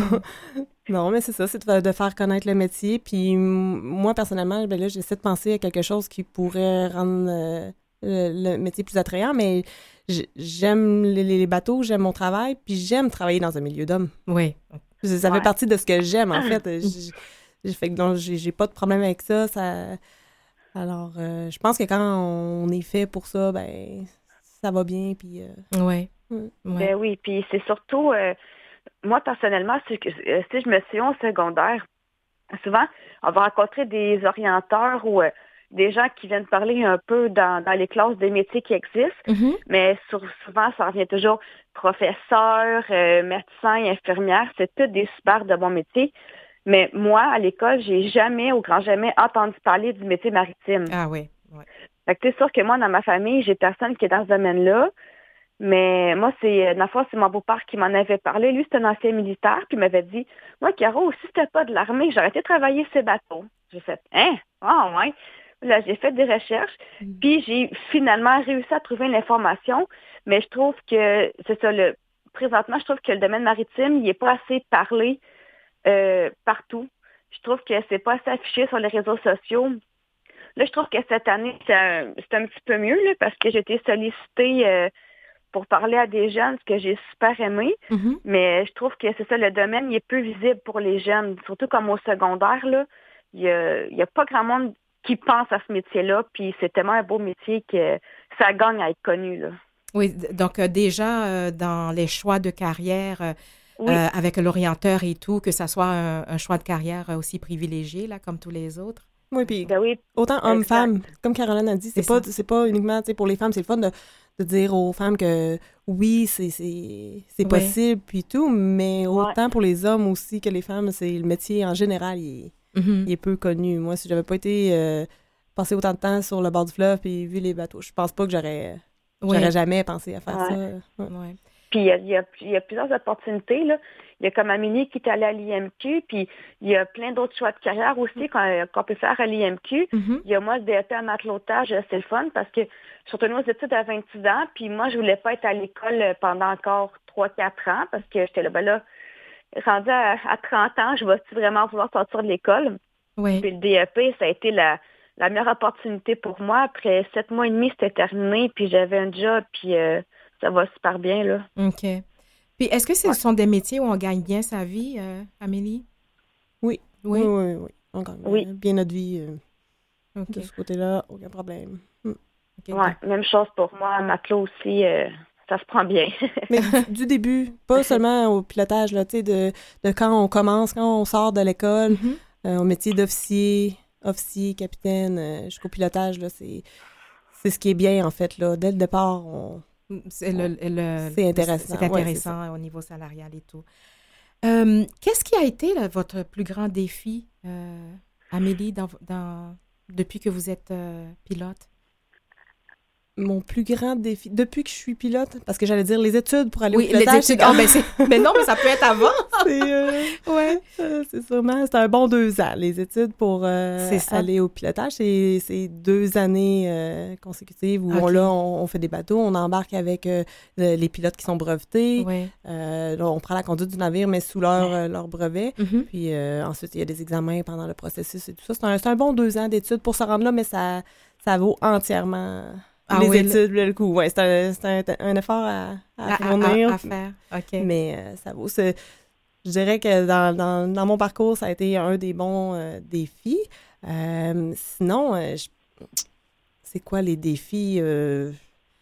Non, mais c'est ça, c'est de, de faire connaître le métier. Puis moi, personnellement, ben là, j'essaie de penser à quelque chose qui pourrait rendre euh, le, le métier plus attrayant, mais j'aime les, les bateaux, j'aime mon travail, puis j'aime travailler dans un milieu d'hommes. Oui. Ça ouais. fait partie de ce que j'aime, en fait. J'ai, fait donc, j'ai, j'ai pas de problème avec ça, ça... Alors, euh, je pense que quand on est fait pour ça, ben ça va bien, puis... Euh, ouais. ouais. Ben oui, puis c'est surtout... Euh, moi, personnellement, si, si je me suis au secondaire, souvent, on va rencontrer des orienteurs ou euh, des gens qui viennent parler un peu dans, dans les classes des métiers qui existent, mm-hmm. mais sur, souvent, ça revient toujours professeur, euh, médecin, infirmière, c'est tous des super de bons métiers. Mais moi, à l'école, j'ai jamais, au grand jamais, entendu parler du métier maritime. Ah oui, oui. Fait que c'est sûr que moi, dans ma famille, j'ai personne qui est dans ce domaine-là. Mais moi, c'est, dans le fond, c'est mon beau-père qui m'en avait parlé. Lui, c'est un ancien militaire, puis il m'avait dit, moi, Caro, si c'était pas de l'armée, j'aurais été travailler ces bateaux. J'ai fait, hein? Ah, oh, ouais. Là, j'ai fait des recherches, mm. puis j'ai finalement réussi à trouver l'information. Mais je trouve que, c'est ça, le, présentement, je trouve que le domaine maritime, il n'est pas assez parlé euh, partout. Je trouve que c'est pas assez affiché sur les réseaux sociaux. Là, je trouve que cette année, c'est un, c'est un petit peu mieux, là, parce que j'ai été sollicitée euh, pour parler à des jeunes, ce que j'ai super aimé. Mm-hmm. Mais je trouve que c'est ça, le domaine, il est peu visible pour les jeunes. Surtout comme au secondaire, là, il n'y a, il y a pas grand monde qui pense à ce métier-là. Puis c'est tellement un beau métier que ça gagne à être connu, là. Oui, donc euh, déjà, euh, dans les choix de carrière, euh, oui. euh, avec l'orienteur et tout, que ça soit un, un choix de carrière aussi privilégié, là, comme tous les autres. Oui, puis ben oui, autant homme-femme, comme Caroline a dit, c'est, c'est pas, c'est pas uniquement pour les femmes, c'est le fun de, de dire aux femmes que oui, c'est, c'est, c'est possible, puis tout, mais autant ouais. pour les hommes aussi que les femmes, c'est le métier en général, il est, mm-hmm. il est peu connu. Moi, si j'avais pas été euh, passé autant de temps sur le bord du fleuve puis vu les bateaux, je pense pas que j'aurais, ouais. j'aurais jamais pensé à faire ouais. ça. Ouais. Ouais. Puis il y a, y, a, y a plusieurs opportunités, là. Il y a comme Amélie qui est allée à l'I M Q, puis il y a plein d'autres choix de carrière aussi qu'on, qu'on peut faire à l'I M Q. Mm-hmm. Il y a moi, le D E P en matelotage, c'est le fun parce que je suis retournée aux études à vingt-six ans, puis moi, je voulais pas être à l'école pendant encore trois quatre ans parce que j'étais là, ben là, rendue à, à trente ans, je vais-tu vraiment vouloir sortir de l'école? Oui. Puis le D E P, ça a été la, la meilleure opportunité pour moi. Après sept mois et demi, c'était terminé, puis j'avais un job, puis euh, ça va super bien, là. OK. Puis, est-ce que ce ouais. sont des métiers où on gagne bien sa vie, euh, Amélie? Oui. Oui, oui, oui. oui. On gagne oui. bien notre vie. Euh, okay. De ce côté-là, aucun problème. Mm. Okay, ouais, donc. Même chose pour moi. Matelot aussi, euh, ça se prend bien. Mais du, du début, pas seulement au pilotage, là, tu sais, de, de quand on commence, quand on sort de l'école, mm-hmm. euh, au métier d'officier, officier, capitaine, euh, jusqu'au pilotage, là, c'est, c'est ce qui est bien, en fait, là. Dès le départ, on... C'est, le, le, c'est intéressant. C'est intéressant ouais, c'est au niveau salarial et tout. Euh, qu'est-ce qui a été là, votre plus grand défi, euh, Amélie, dans, dans, depuis que vous êtes euh, pilote? Mon plus grand défi, depuis que je suis pilote, parce que j'allais dire les études pour aller Oui, au pilotage. les études. Ah, ben c'est... mais non, mais ça peut être avant. c'est, euh, ouais. euh, c'est sûrement, c'est un bon deux ans. Les études pour euh, aller au pilotage, c'est, c'est deux années euh, consécutives où okay. on, là, on, on fait des bateaux, on embarque avec euh, les pilotes qui sont brevetés. Oui. Euh, là, on prend la conduite du navire, mais sous leur, euh, leur brevet. Mm-hmm. Puis euh, ensuite, il y a des examens pendant le processus et tout ça. C'est un, c'est un bon deux ans d'études pour se rendre là, mais ça, ça vaut entièrement... Ah, les oui, études, le, le coup. Ouais, c'est un, c'est un, un effort à, à, à fournir. À, à faire, OK. Mais euh, ça vaut. C'est, je dirais que dans, dans, dans mon parcours, ça a été un des bons euh, défis. Euh, sinon, euh, je, c'est quoi les défis? Euh,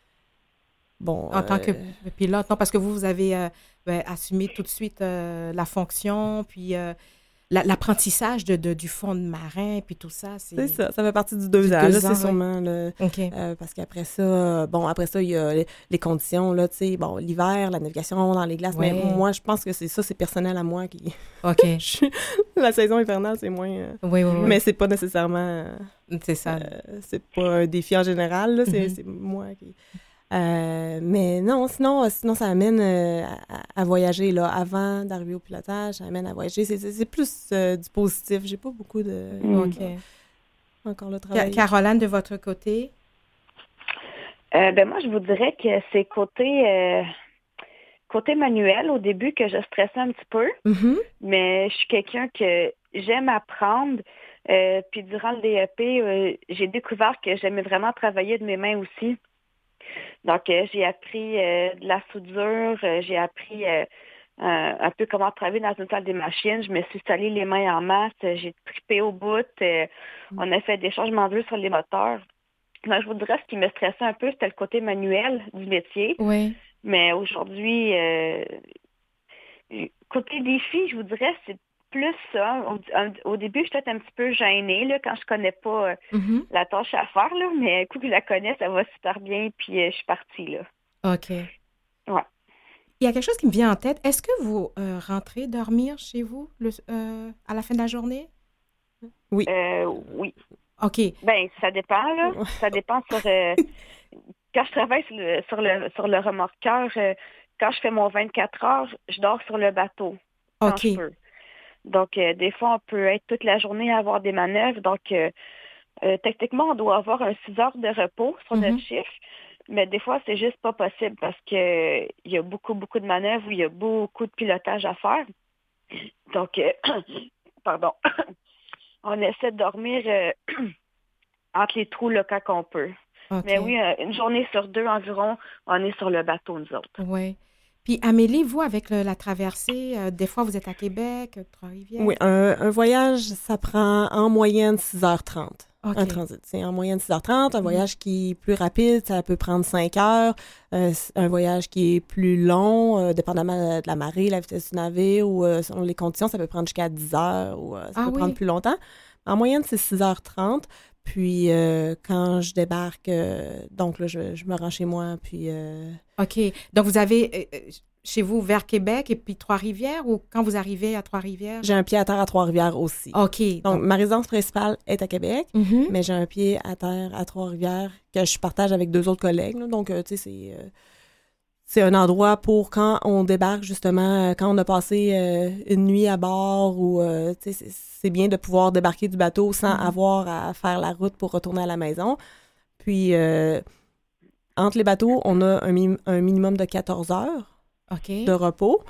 bon. En euh, tant que pilote, non, parce que vous, vous avez euh, ben, assumé tout de suite euh, la fonction, puis... Euh, La, l'apprentissage de, de, du fond de marin, puis tout ça, c'est... C'est ça, ça fait partie du deux du ans, deux là, ans, c'est sûrement, le, okay. euh, parce qu'après ça, bon, après ça, il y a les, les conditions, là, tu sais, bon, l'hiver, la navigation dans les glaces, ouais. mais moi, je pense que c'est ça, c'est personnel à moi qui... OK. La saison hivernale, c'est moins... Euh... Oui, oui, oui. Mais c'est pas nécessairement... C'est ça. Euh, c'est pas un défi en général, là, c'est, mm-hmm. c'est moi qui... Euh, mais non, sinon, sinon ça amène euh, à, à voyager là, avant d'arriver au pilotage, ça amène à voyager. C'est, c'est, c'est plus euh, du positif. J'ai pas beaucoup de... OK. Encore le travail. Caroline, de votre côté? Euh, ben moi, je vous dirais que c'est côté, euh, côté manuel au début que je stressais un petit peu. Mm-hmm. Mais je suis quelqu'un que j'aime apprendre. Euh, puis durant le D E P, euh, j'ai découvert que j'aimais vraiment travailler de mes mains aussi. Donc, euh, j'ai appris euh, de la soudure, euh, j'ai appris euh, euh, un peu comment travailler dans une salle des machines. Je me suis installée les mains en masse, euh, j'ai trippé au bout, euh, mm. on a fait des changements d'huile sur les moteurs. Donc, je vous dirais, ce qui me stressait un peu, c'était le côté manuel du métier. Oui. Mais aujourd'hui, euh, côté défi, je vous dirais, c'est plus ça. Au, au début, je suis peut-être un petit peu gênée là, quand je connais pas euh, mm-hmm. la tâche à faire, là, mais coup que je la connais, ça va super bien, puis euh, je suis partie. Là. OK. Ouais. Il y a quelque chose qui me vient en tête. Est-ce que vous euh, rentrez dormir chez vous le, euh, à la fin de la journée? Oui. Euh, oui. OK. Ben, ça dépend, là. Ça dépend sur... Euh, quand je travaille sur le, sur le, sur le remorqueur, euh, quand je fais mon vingt-quatre heures, je dors sur le bateau. Quand OK. je peux. Donc, euh, des fois, on peut être toute la journée à avoir des manœuvres. Donc, euh, euh, techniquement, on doit avoir un six heures de repos sur mm-hmm. notre chiffre. Mais des fois, c'est juste pas possible parce que il y a beaucoup, beaucoup de manœuvres où il y a beaucoup de pilotage à faire. Donc, euh, pardon, on essaie de dormir euh, entre les trous là, quand on peut. Okay. Mais oui, euh, une journée sur deux environ, on est sur le bateau, nous autres. Oui. Puis Amélie, vous, avec le, la traversée, euh, des fois, vous êtes à Québec, Trois-Rivières? Oui, un, un voyage, ça prend en moyenne six heures trente. Okay. Un transit. C'est en moyenne six heures trente. Un mmh. voyage qui est plus rapide, ça peut prendre cinq heures. Euh, un voyage qui est plus long, euh, dépendamment de la marée, la vitesse du navire ou euh, selon les conditions, ça peut prendre jusqu'à dix heures ou euh, ça ah, peut oui. prendre plus longtemps. En moyenne, c'est six heures trente. Puis, euh, quand je débarque, euh, donc là, je, je me rends chez moi, puis... Euh... OK. Donc, vous avez... Euh, chez vous, vers Québec et puis Trois-Rivières, ou quand vous arrivez à Trois-Rivières? J'ai un pied à terre à Trois-Rivières aussi. OK. Donc, donc... ma résidence principale est à Québec, mm-hmm. mais j'ai un pied à terre à Trois-Rivières que je partage avec deux autres collègues. Là. Donc, euh, tu sais, c'est... Euh... C'est un endroit pour quand on débarque, justement, quand on a passé euh, une nuit à bord ou, euh, tu sais, c'est, c'est bien de pouvoir débarquer du bateau sans mm-hmm. avoir à faire la route pour retourner à la maison. Puis, euh, entre les bateaux, on a un, mi- un minimum de quatorze heures okay. de repos.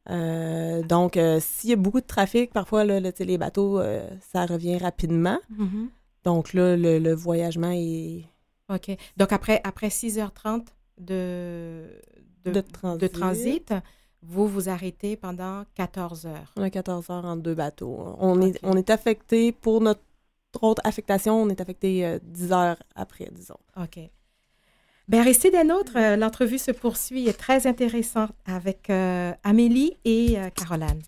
Euh, donc, euh, s'il y a beaucoup de trafic, parfois, là, là, les bateaux, euh, ça revient rapidement. Mm-hmm. Donc, là, le, le voyagement est... OK. Donc, après, après six heures trente de... De, de, transit. de transit, vous vous arrêtez pendant quatorze heures. On a quatorze heures entre deux bateaux. On, okay. est, on est affecté, pour notre autre affectation, on est affecté euh, dix heures après, disons. OK. Bien, restez des nôtres. Euh, l'entrevue se poursuit et est très intéressante avec euh, Amélie et euh, Caroline.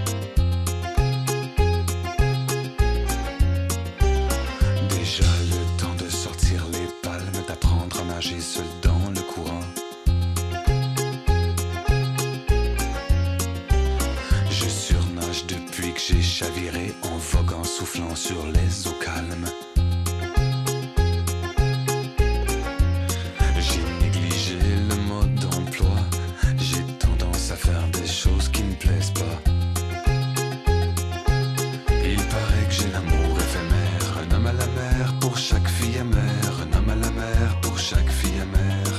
Déjà le j'ai chaviré en voguant, soufflant sur les eaux calmes. J'ai négligé le mode d'emploi, j'ai tendance à faire des choses qui me plaisent pas. Il paraît que j'ai l'amour éphémère, un homme à la mer pour chaque fille amère, un homme à la mer pour chaque fille amère.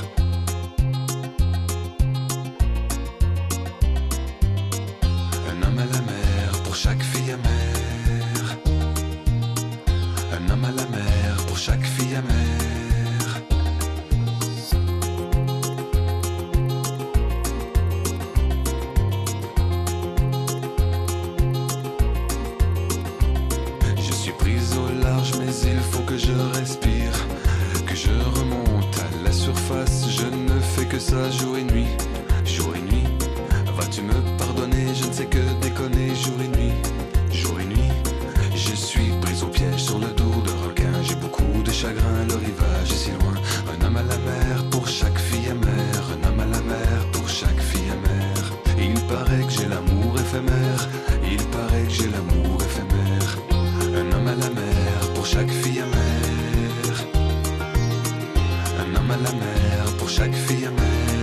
Un homme à la mer pour chaque fille amère, un homme à la mer pour chaque fille amère. Je suis prise au large mais il faut que je respire, que je remonte à la surface. Je ne fais que ça jour et nuit, jour et nuit. Vas-tu me pardonner, je ne sais que déconner jour et nuit, jour et nuit. Je suis prise au piège sur le dos de requin, j'ai beaucoup de chagrin, le rivage est si loin. Un homme à la mer pour chaque fille amère, un homme à la mer pour chaque fille amère. Il paraît que j'ai l'amour éphémère, il paraît que j'ai l'amour éphémère. Un homme à la mer pour chaque fille amère, un homme à la mer pour chaque fille amère.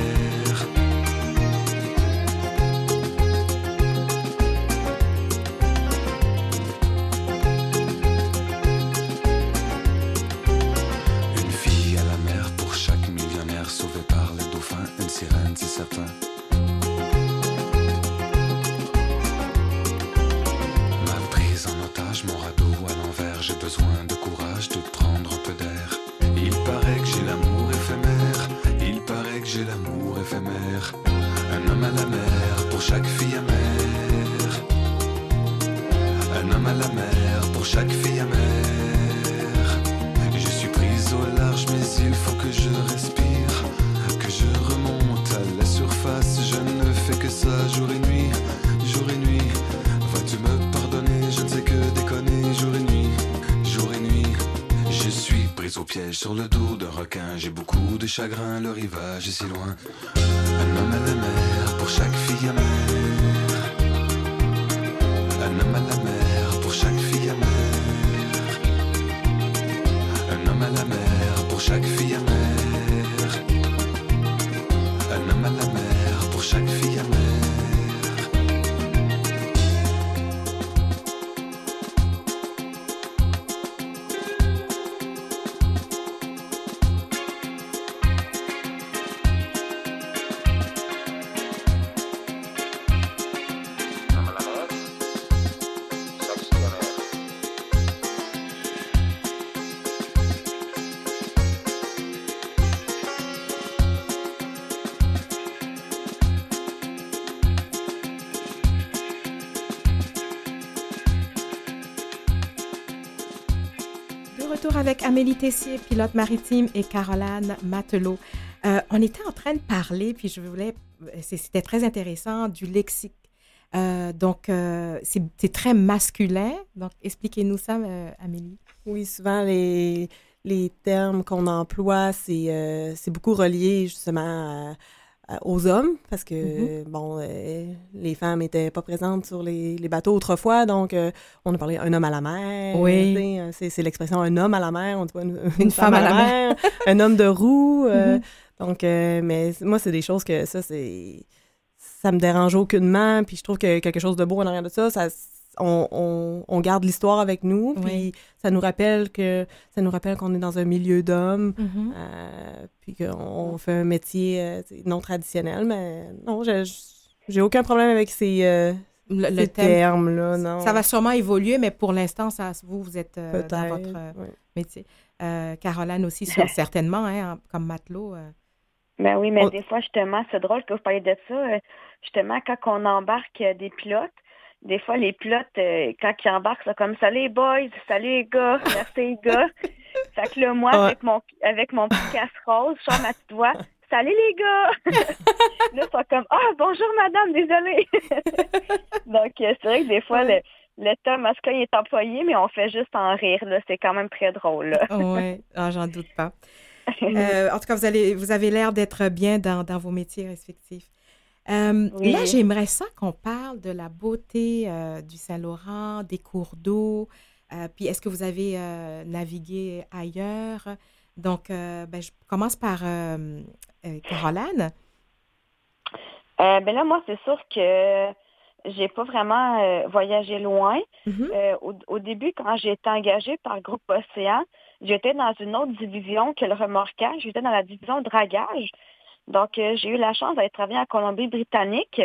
Une fille à la mer pour chaque millionnaire sauvé par les dauphins, une sirène c'est certain. Ma prise en otage, mon radeau à l'envers, j'ai besoin de courage, de prendre un peu d'air. Il paraît que j'ai l'amour éphémère, il paraît que j'ai l'amour éphémère. Un homme à la mer pour chaque fille amère, un homme à la mer pour chaque fille amère. Je suis prise au large mais il faut que je respire, que je remonte à la surface. Je ne fais que ça jour et nuit, jour et nuit. Vas-tu me pardonner, je ne sais que déconner jour et nuit, jour et nuit. Je suis prise au piège sur le dos d'un requin, j'ai beaucoup de chagrin, le rivage est si loin. Un homme à la mer pour chaque fille amère, un homme à la mer pour chaque fille amère, un homme à la mer pour chaque fille amère, un homme à la mer pour chaque fille amère. Retour avec Amélie Tessier, pilote maritime, et Caroline Matelot. Euh, on était en train de parler, puis je voulais, c'était très intéressant, du lexique. Euh, donc, euh, c'est, c'est très masculin. Donc, expliquez-nous ça, euh, Amélie. Oui, souvent, les, les termes qu'on emploie, c'est, euh, c'est beaucoup relié justement à, aux hommes, parce que, mm-hmm. bon, euh, les femmes n'étaient pas présentes sur les, les bateaux autrefois, donc euh, on a parlé un homme à la mer. Oui. C'est, c'est l'expression un homme à la mer, on dit pas une, une, une femme, femme à la mer, mer. Un homme de roue. Euh, mm-hmm. Donc, euh, mais moi, c'est des choses que ça, c'est... ça me dérange aucunement, puis je trouve que quelque chose de beau en arrière de ça, ça on, on, on garde l'histoire avec nous, puis oui. ça nous rappelle que ça nous rappelle qu'on est dans un milieu d'hommes, mm-hmm. euh, puis qu'on fait un métier euh, non traditionnel, mais non, j'ai, j'ai aucun problème avec ces, euh, le, ces le termes-là, non. Ça va sûrement évoluer, mais pour l'instant, ça, vous, vous êtes euh, dans votre euh, oui. métier. Euh, Caroline aussi, sur, certainement, hein, comme matelot. Euh... Ben oui, mais on... des fois, justement, c'est drôle que vous parliez de ça. Justement, quand on embarque des pilotes, des fois, les pilotes, euh, quand ils embarquent, c'est comme « Salut les boys, salut les gars, merci les gars ». Fait que là, moi, ouais. avec mon avec mon petit casse-rose, je sors ma petite voix « Salut les gars ». Là, ils sont comme « Ah, oh, bonjour madame, désolée ». Donc, euh, c'est vrai que des fois, le, le terme masculin est employé, mais on fait juste en rire. Là. C'est quand même très drôle. Oui, ah, j'en doute pas. Euh, en tout cas, vous, allez, vous avez l'air d'être bien dans, dans vos métiers respectifs. Euh, Oui. Là, j'aimerais ça qu'on parle de la beauté euh, du Saint-Laurent, des cours d'eau. Euh, puis, est-ce que vous avez euh, navigué ailleurs? Donc, euh, ben, je commence par euh, euh, Caroline. Euh, ben là, moi, c'est sûr que j'ai pas vraiment euh, voyagé loin. Mhm. Euh, au, au début, quand j'ai été engagée par Groupe Océan, j'étais dans une autre division que le remorquage. J'étais dans la division dragage. Donc, euh, j'ai eu la chance d'aller travailler en Colombie-Britannique.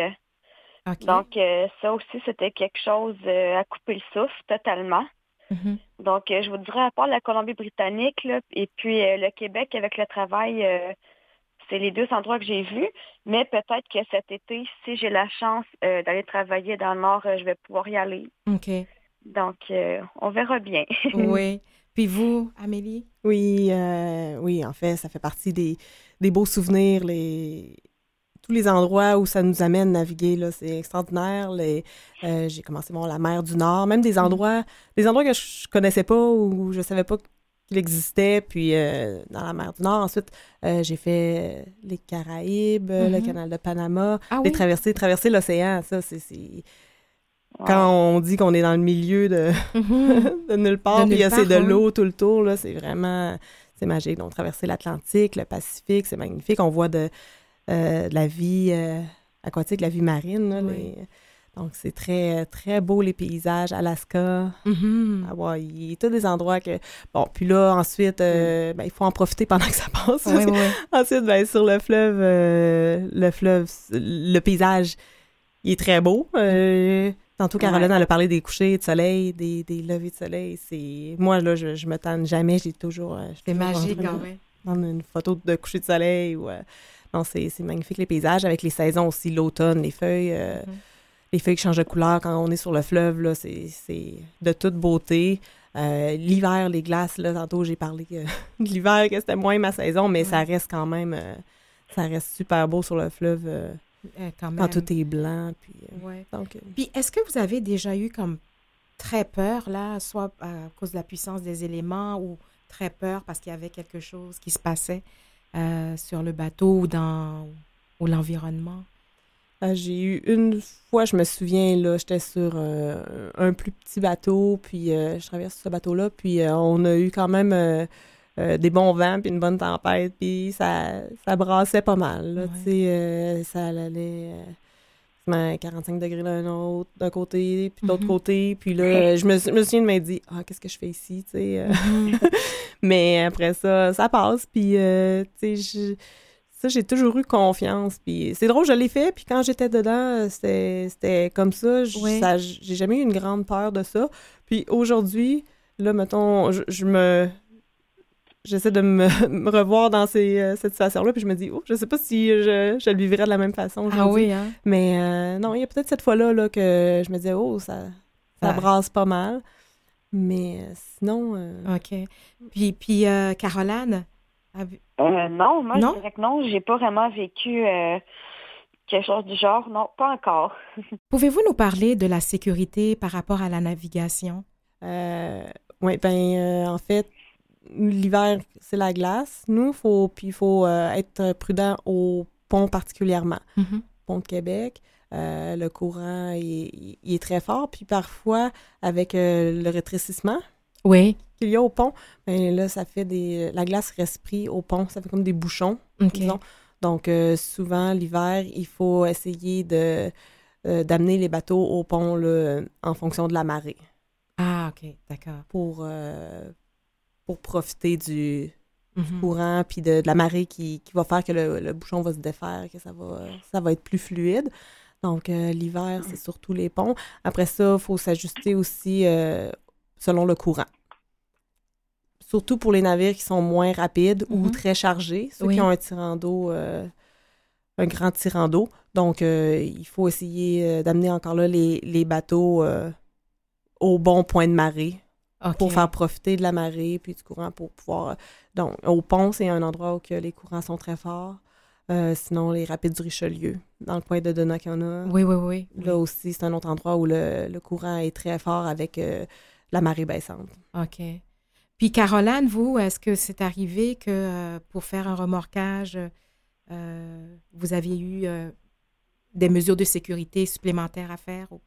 OK. Donc, euh, ça aussi, c'était quelque chose euh, à couper le souffle totalement. Mhm. Donc, euh, je vous dirais, à part la Colombie-Britannique, là, et puis euh, le Québec avec le travail, euh, c'est les deux endroits que j'ai vus. Mais peut-être que cet été, si j'ai la chance euh, d'aller travailler dans le Nord, euh, je vais pouvoir y aller. OK. Donc, euh, on verra bien. Oui. Puis vous, Amélie? Oui, euh, oui, en fait, ça fait partie des, des beaux souvenirs, les, tous les endroits où ça nous amène naviguer, là, c'est extraordinaire. Les, euh, j'ai commencé, bon, la mer du Nord, même des endroits, des endroits que je connaissais pas ou je savais pas qu'il existait, puis euh, dans la mer du Nord. Ensuite, euh, j'ai fait les Caraïbes, Mhm. le canal de Panama, Ah les oui? traversées, traverser l'océan, ça, c'est... c'est... Wow. Quand on dit qu'on est dans le milieu de, Mhm. de nulle part, De puis il y a nulle c'est de part, oui. l'eau tout le tour, là, c'est vraiment, c'est magique. Donc, traverser l'Atlantique, le Pacifique, c'est magnifique. On voit de, euh, de la vie euh, aquatique, la vie marine, là, Oui. les- donc c'est très, très beau, les paysages, Alaska, Mhm. Hawaï, tous des endroits que... Bon, puis là, ensuite, euh, ben, il faut en profiter pendant que ça passe. Oui, oui, oui. Ensuite, ben, sur le fleuve, euh, le fleuve, le paysage, il est très beau. Euh, tantôt, Caroline, Ouais. elle a parlé des couchers de soleil, des, des levées de soleil. C'est... Moi, là, je, je me tanne jamais. J'ai toujours... euh, je suis C'est toujours magique, en train quand de même. prendre une photo de coucher de soleil. Ou, euh, non, c'est, c'est magnifique, les paysages, avec les saisons aussi, l'automne, les feuilles... euh, Mhm. les feuilles qui changent de couleur quand on est sur le fleuve, là, c'est, c'est de toute beauté. Euh, l'hiver, les glaces, là, tantôt j'ai parlé euh, de l'hiver, que c'était moins ma saison, mais Ouais. ça reste quand même, euh, ça reste super beau sur le fleuve euh, Euh, quand quand même. tout est blanc. Puis, euh, Ouais. donc, euh, Puis, est-ce que vous avez déjà eu comme très peur, là, soit à cause de la puissance des éléments ou très peur parce qu'il y avait quelque chose qui se passait euh, sur le bateau ou dans ou l'environnement? euh, j'ai eu une fois, je me souviens, là, j'étais sur euh, un plus petit bateau, puis euh, je traverse ce bateau-là, puis euh, on a eu quand même euh, euh, des bons vents, puis une bonne tempête, puis ça, ça brassait pas mal, là, Ouais. tu sais, euh, ça allait euh, quarante-cinq degrés d'un autre, d'un côté, puis de l'autre Mhm. côté, puis là, je me, je me souviens de m'être dit, ah, qu'est-ce que je fais ici, tu sais, euh, Mhm. mais après ça, ça passe, puis, euh, tu sais, je- ça, j'ai toujours eu confiance, puis c'est drôle, je l'ai fait, puis quand j'étais dedans, c'était, c'était comme ça, je- Ouais. ça, j'ai jamais eu une grande peur de ça, puis aujourd'hui, là, mettons, je, je me... J'essaie de me, me revoir dans ces, euh, cette situation-là, puis je me dis, oh, je sais pas si je, je le vivrais de la même façon Ah aujourd'hui. oui, hein? Mais euh, non, il y a peut-être cette fois-là là, que je me disais, oh, ça, ça Ça- brasse pas mal. Mais euh, sinon, euh, OK. Puis, puis euh, Caroline? avez- Euh, non, moi, Non? je dirais que non, j'ai pas vraiment vécu euh, quelque chose du genre. Non, pas encore. Pouvez-vous nous parler de la sécurité par rapport à la navigation? euh, ouais, ben, euh, en fait, l'hiver, c'est la glace. Nous, faut, puis il faut euh, être prudent au pont particulièrement. Mhm. Pont de Québec, euh, le courant, il, il est très fort. Puis parfois, avec euh, le rétrécissement Oui. qu'il y a au pont, ben là, ça fait des... La glace reste prise au pont, ça fait comme des bouchons, OK. disons. Donc, euh, souvent, l'hiver, il faut essayer de, euh, d'amener les bateaux au pont là, en fonction de la marée Ah, OK, d'accord. pour, euh, pour profiter du Mhm. courant puis de, de la marée qui, qui va faire que le, le bouchon va se défaire, que ça va, ça va être plus fluide. Donc, euh, l'hiver, c'est surtout les ponts. Après ça, il faut s'ajuster aussi euh, selon le courant. Surtout pour les navires qui sont moins rapides ou Mhm. très chargés, ceux Oui. qui ont un tirant d'eau, euh, un grand tirant d'eau. Donc, euh, il faut essayer euh, d'amener encore là les, les bateaux euh, au bon point de marée OK. pour faire profiter de la marée puis du courant pour pouvoir... euh, donc, au pont, c'est un endroit où que les courants sont très forts. Euh, sinon, les rapides du Richelieu, dans le coin de Donnacona. Oui, oui, oui. Là oui. aussi, c'est un autre endroit où le, le courant est très fort avec euh, la marée baissante. OK. Puis Caroline, vous, est-ce que c'est arrivé que euh, pour faire un remorquage, euh, vous aviez eu euh, des mesures de sécurité supplémentaires à faire? Ou...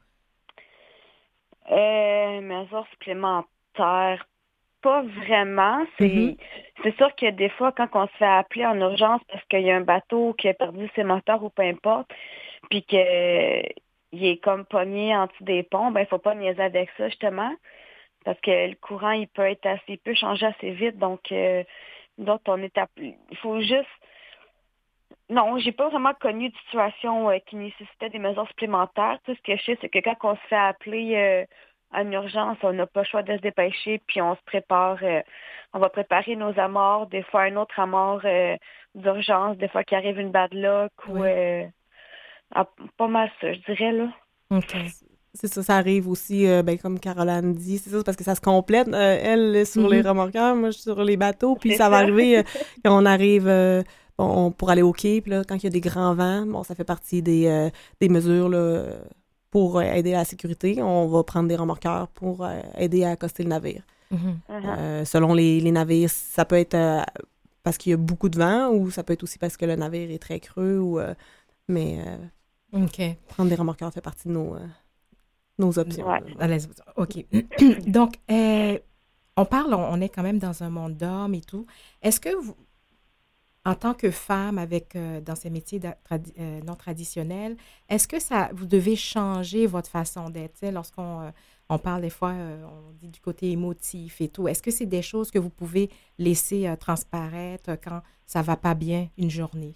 Euh, mesures supplémentaires, pas vraiment. C'est, mm-hmm. c'est sûr que des fois, quand on se fait appeler en urgence parce qu'il y a un bateau qui a perdu ses moteurs ou peu importe, puis qu'il est comme pogné en dessous des ponts, ben il faut pas niaiser avec ça, justement, parce que le courant, il peut être assez, il peut changer assez vite. Donc, euh, donc on est appelé. Il faut juste... Non, j'ai pas vraiment connu de situation euh, qui nécessitait des mesures supplémentaires. Tout ce que je sais, c'est que quand on se fait appeler euh, en urgence, on n'a pas le choix de se dépêcher, puis on se prépare, euh, on va préparer nos amarres, des fois un autre amarre euh, d'urgence, des fois qu'il arrive une bad luck, oui. ou euh, ah, pas mal ça, je dirais, là. OK. C'est ça, ça arrive aussi, euh, ben, comme Caroline dit, c'est ça, parce que ça se complète. Euh, elle, sur mm-hmm. les remorqueurs, moi, je suis sur les bateaux, puis ça, ça va arriver euh, quand on arrive... Euh, Bon, pour aller au quai, puis là, quand il y a des grands vents, bon, ça fait partie des, euh, des mesures là, pour aider à la sécurité. On va prendre des remorqueurs pour euh, aider à accoster le navire. Mm-hmm. Euh, selon les, les navires, ça peut être euh, parce qu'il y a beaucoup de vent ou ça peut être aussi parce que le navire est très creux. Ou, euh, mais euh, okay. prendre des remorqueurs fait partie de nos, euh, nos options. Ouais. OK. Donc, euh, on parle, on est quand même dans un monde d'hommes et tout. Est-ce que vous... En tant que femme avec euh, dans ces métiers tradi- euh, non traditionnels, est-ce que ça vous devez changer votre façon d'être? T'sais, lorsqu'on euh, on parle des fois, euh, on dit du côté émotif et tout. Est-ce que c'est des choses que vous pouvez laisser euh, transparaître quand ça va pas bien une journée?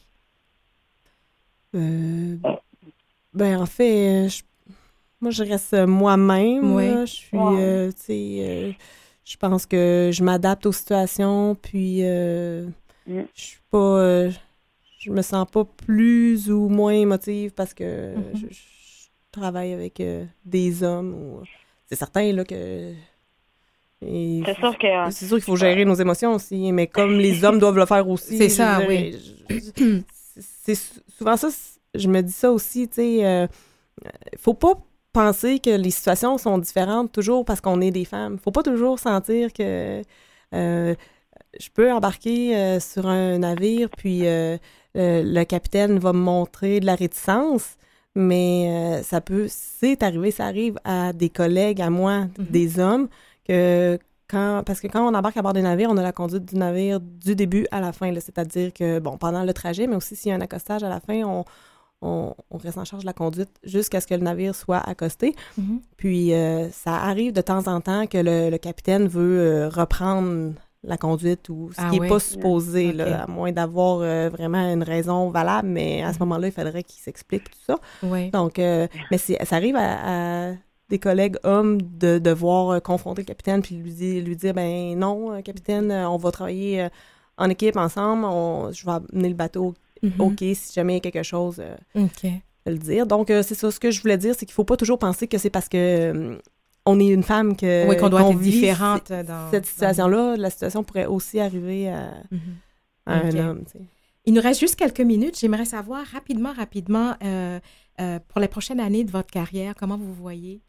Euh, ben en fait, je, moi je reste moi-même. Oui. Là, je suis, euh, tu sais, euh, je pense que je m'adapte aux situations, puis. Euh, Je suis pas... Euh, je me sens pas plus ou moins émotive parce que mm-hmm. je, je travaille avec euh, des hommes. Ou, c'est certain, là, que... Et, c'est sûr que... C'est sûr qu'il faut gérer nos émotions aussi, mais comme les hommes doivent le faire aussi... C'est ça, dirais, oui. Je, je, c'est, c'est souvent ça, je me dis ça aussi, tu sais, euh, faut pas penser que les situations sont différentes toujours parce qu'on est des femmes. Faut pas toujours sentir que... Euh, je peux embarquer euh, sur un navire, puis euh, euh, le capitaine va me montrer de la réticence, mais euh, ça peut, c'est arrivé, ça arrive à des collègues, à moi, mm-hmm. des hommes, que quand, parce que quand on embarque à bord des navires, on a la conduite du navire du début à la fin, là, c'est-à-dire que, bon, pendant le trajet, mais aussi s'il y a un accostage à la fin, on, on, on reste en charge de la conduite jusqu'à ce que le navire soit accosté. Mm-hmm. Puis, euh, ça arrive de temps en temps que le, le capitaine veut euh, reprendre la conduite ou ce ah qui n'est oui. pas supposé, okay. là, à moins d'avoir euh, vraiment une raison valable, mais à ce moment-là, il faudrait qu'il s'explique tout ça. Oui. Donc, euh, mais c'est, ça arrive à, à des collègues hommes de devoir euh, confronter le capitaine puis lui dire, lui dire ben non, capitaine, on va travailler euh, en équipe ensemble, on, je vais amener le bateau, mm-hmm. OK, si jamais il y a quelque chose, euh, okay. de le dire. Donc, euh, c'est ça, ce que je voulais dire, c'est qu'il ne faut pas toujours penser que c'est parce que... Euh, on est une femme que oui, qu'on doit qu'on être vit différente c- dans cette situation-là. La situation pourrait aussi arriver à, mm-hmm. à okay. un homme. T'sais. Il nous reste juste quelques minutes. J'aimerais savoir rapidement, rapidement, euh, euh, pour les prochaines années de votre carrière, comment vous vous voyez?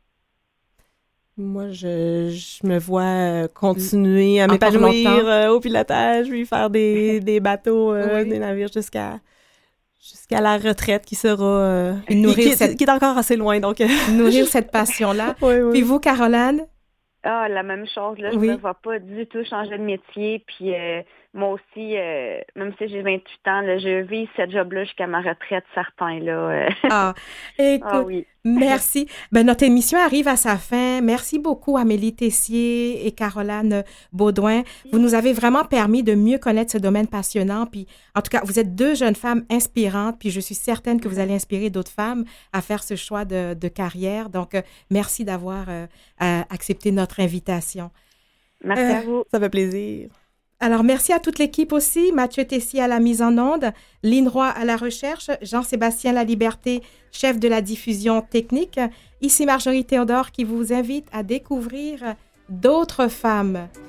Moi, je, je me vois continuer à m'épanouir euh, au pilotage, puis faire des, des bateaux, euh, oui. des navires jusqu'à... jusqu'à la retraite qui sera euh, nourrir qui, cette... qui est encore assez loin donc nourrir cette passion-là. Oui, oui. Puis vous, Caroline? Ah, la même chose là, oui. je ne me vois pas du tout changer de métier. Puis euh, moi aussi, euh, même si j'ai vingt-huit ans, là, je vis ce job-là jusqu'à ma retraite, certain là. Euh. Ah, écoute, ah, oui. Merci. Ben, notre émission arrive à sa fin. Merci beaucoup, Amélie Tessier et Caroline Baudouin. Vous nous avez vraiment permis de mieux connaître ce domaine passionnant. Puis, en tout cas, vous êtes deux jeunes femmes inspirantes. Puis, je suis certaine que vous allez inspirer d'autres femmes à faire ce choix de, de carrière. Donc, euh, merci d'avoir euh, accepté notre invitation. Merci euh, à vous. Ça fait plaisir. Alors, merci à toute l'équipe aussi. Mathieu Tessier à la mise en onde, Lynn Roy à la recherche, Jean-Sébastien Laliberté, chef de la diffusion technique. Ici Marjorie Théodore qui vous invite à découvrir d'autres femmes.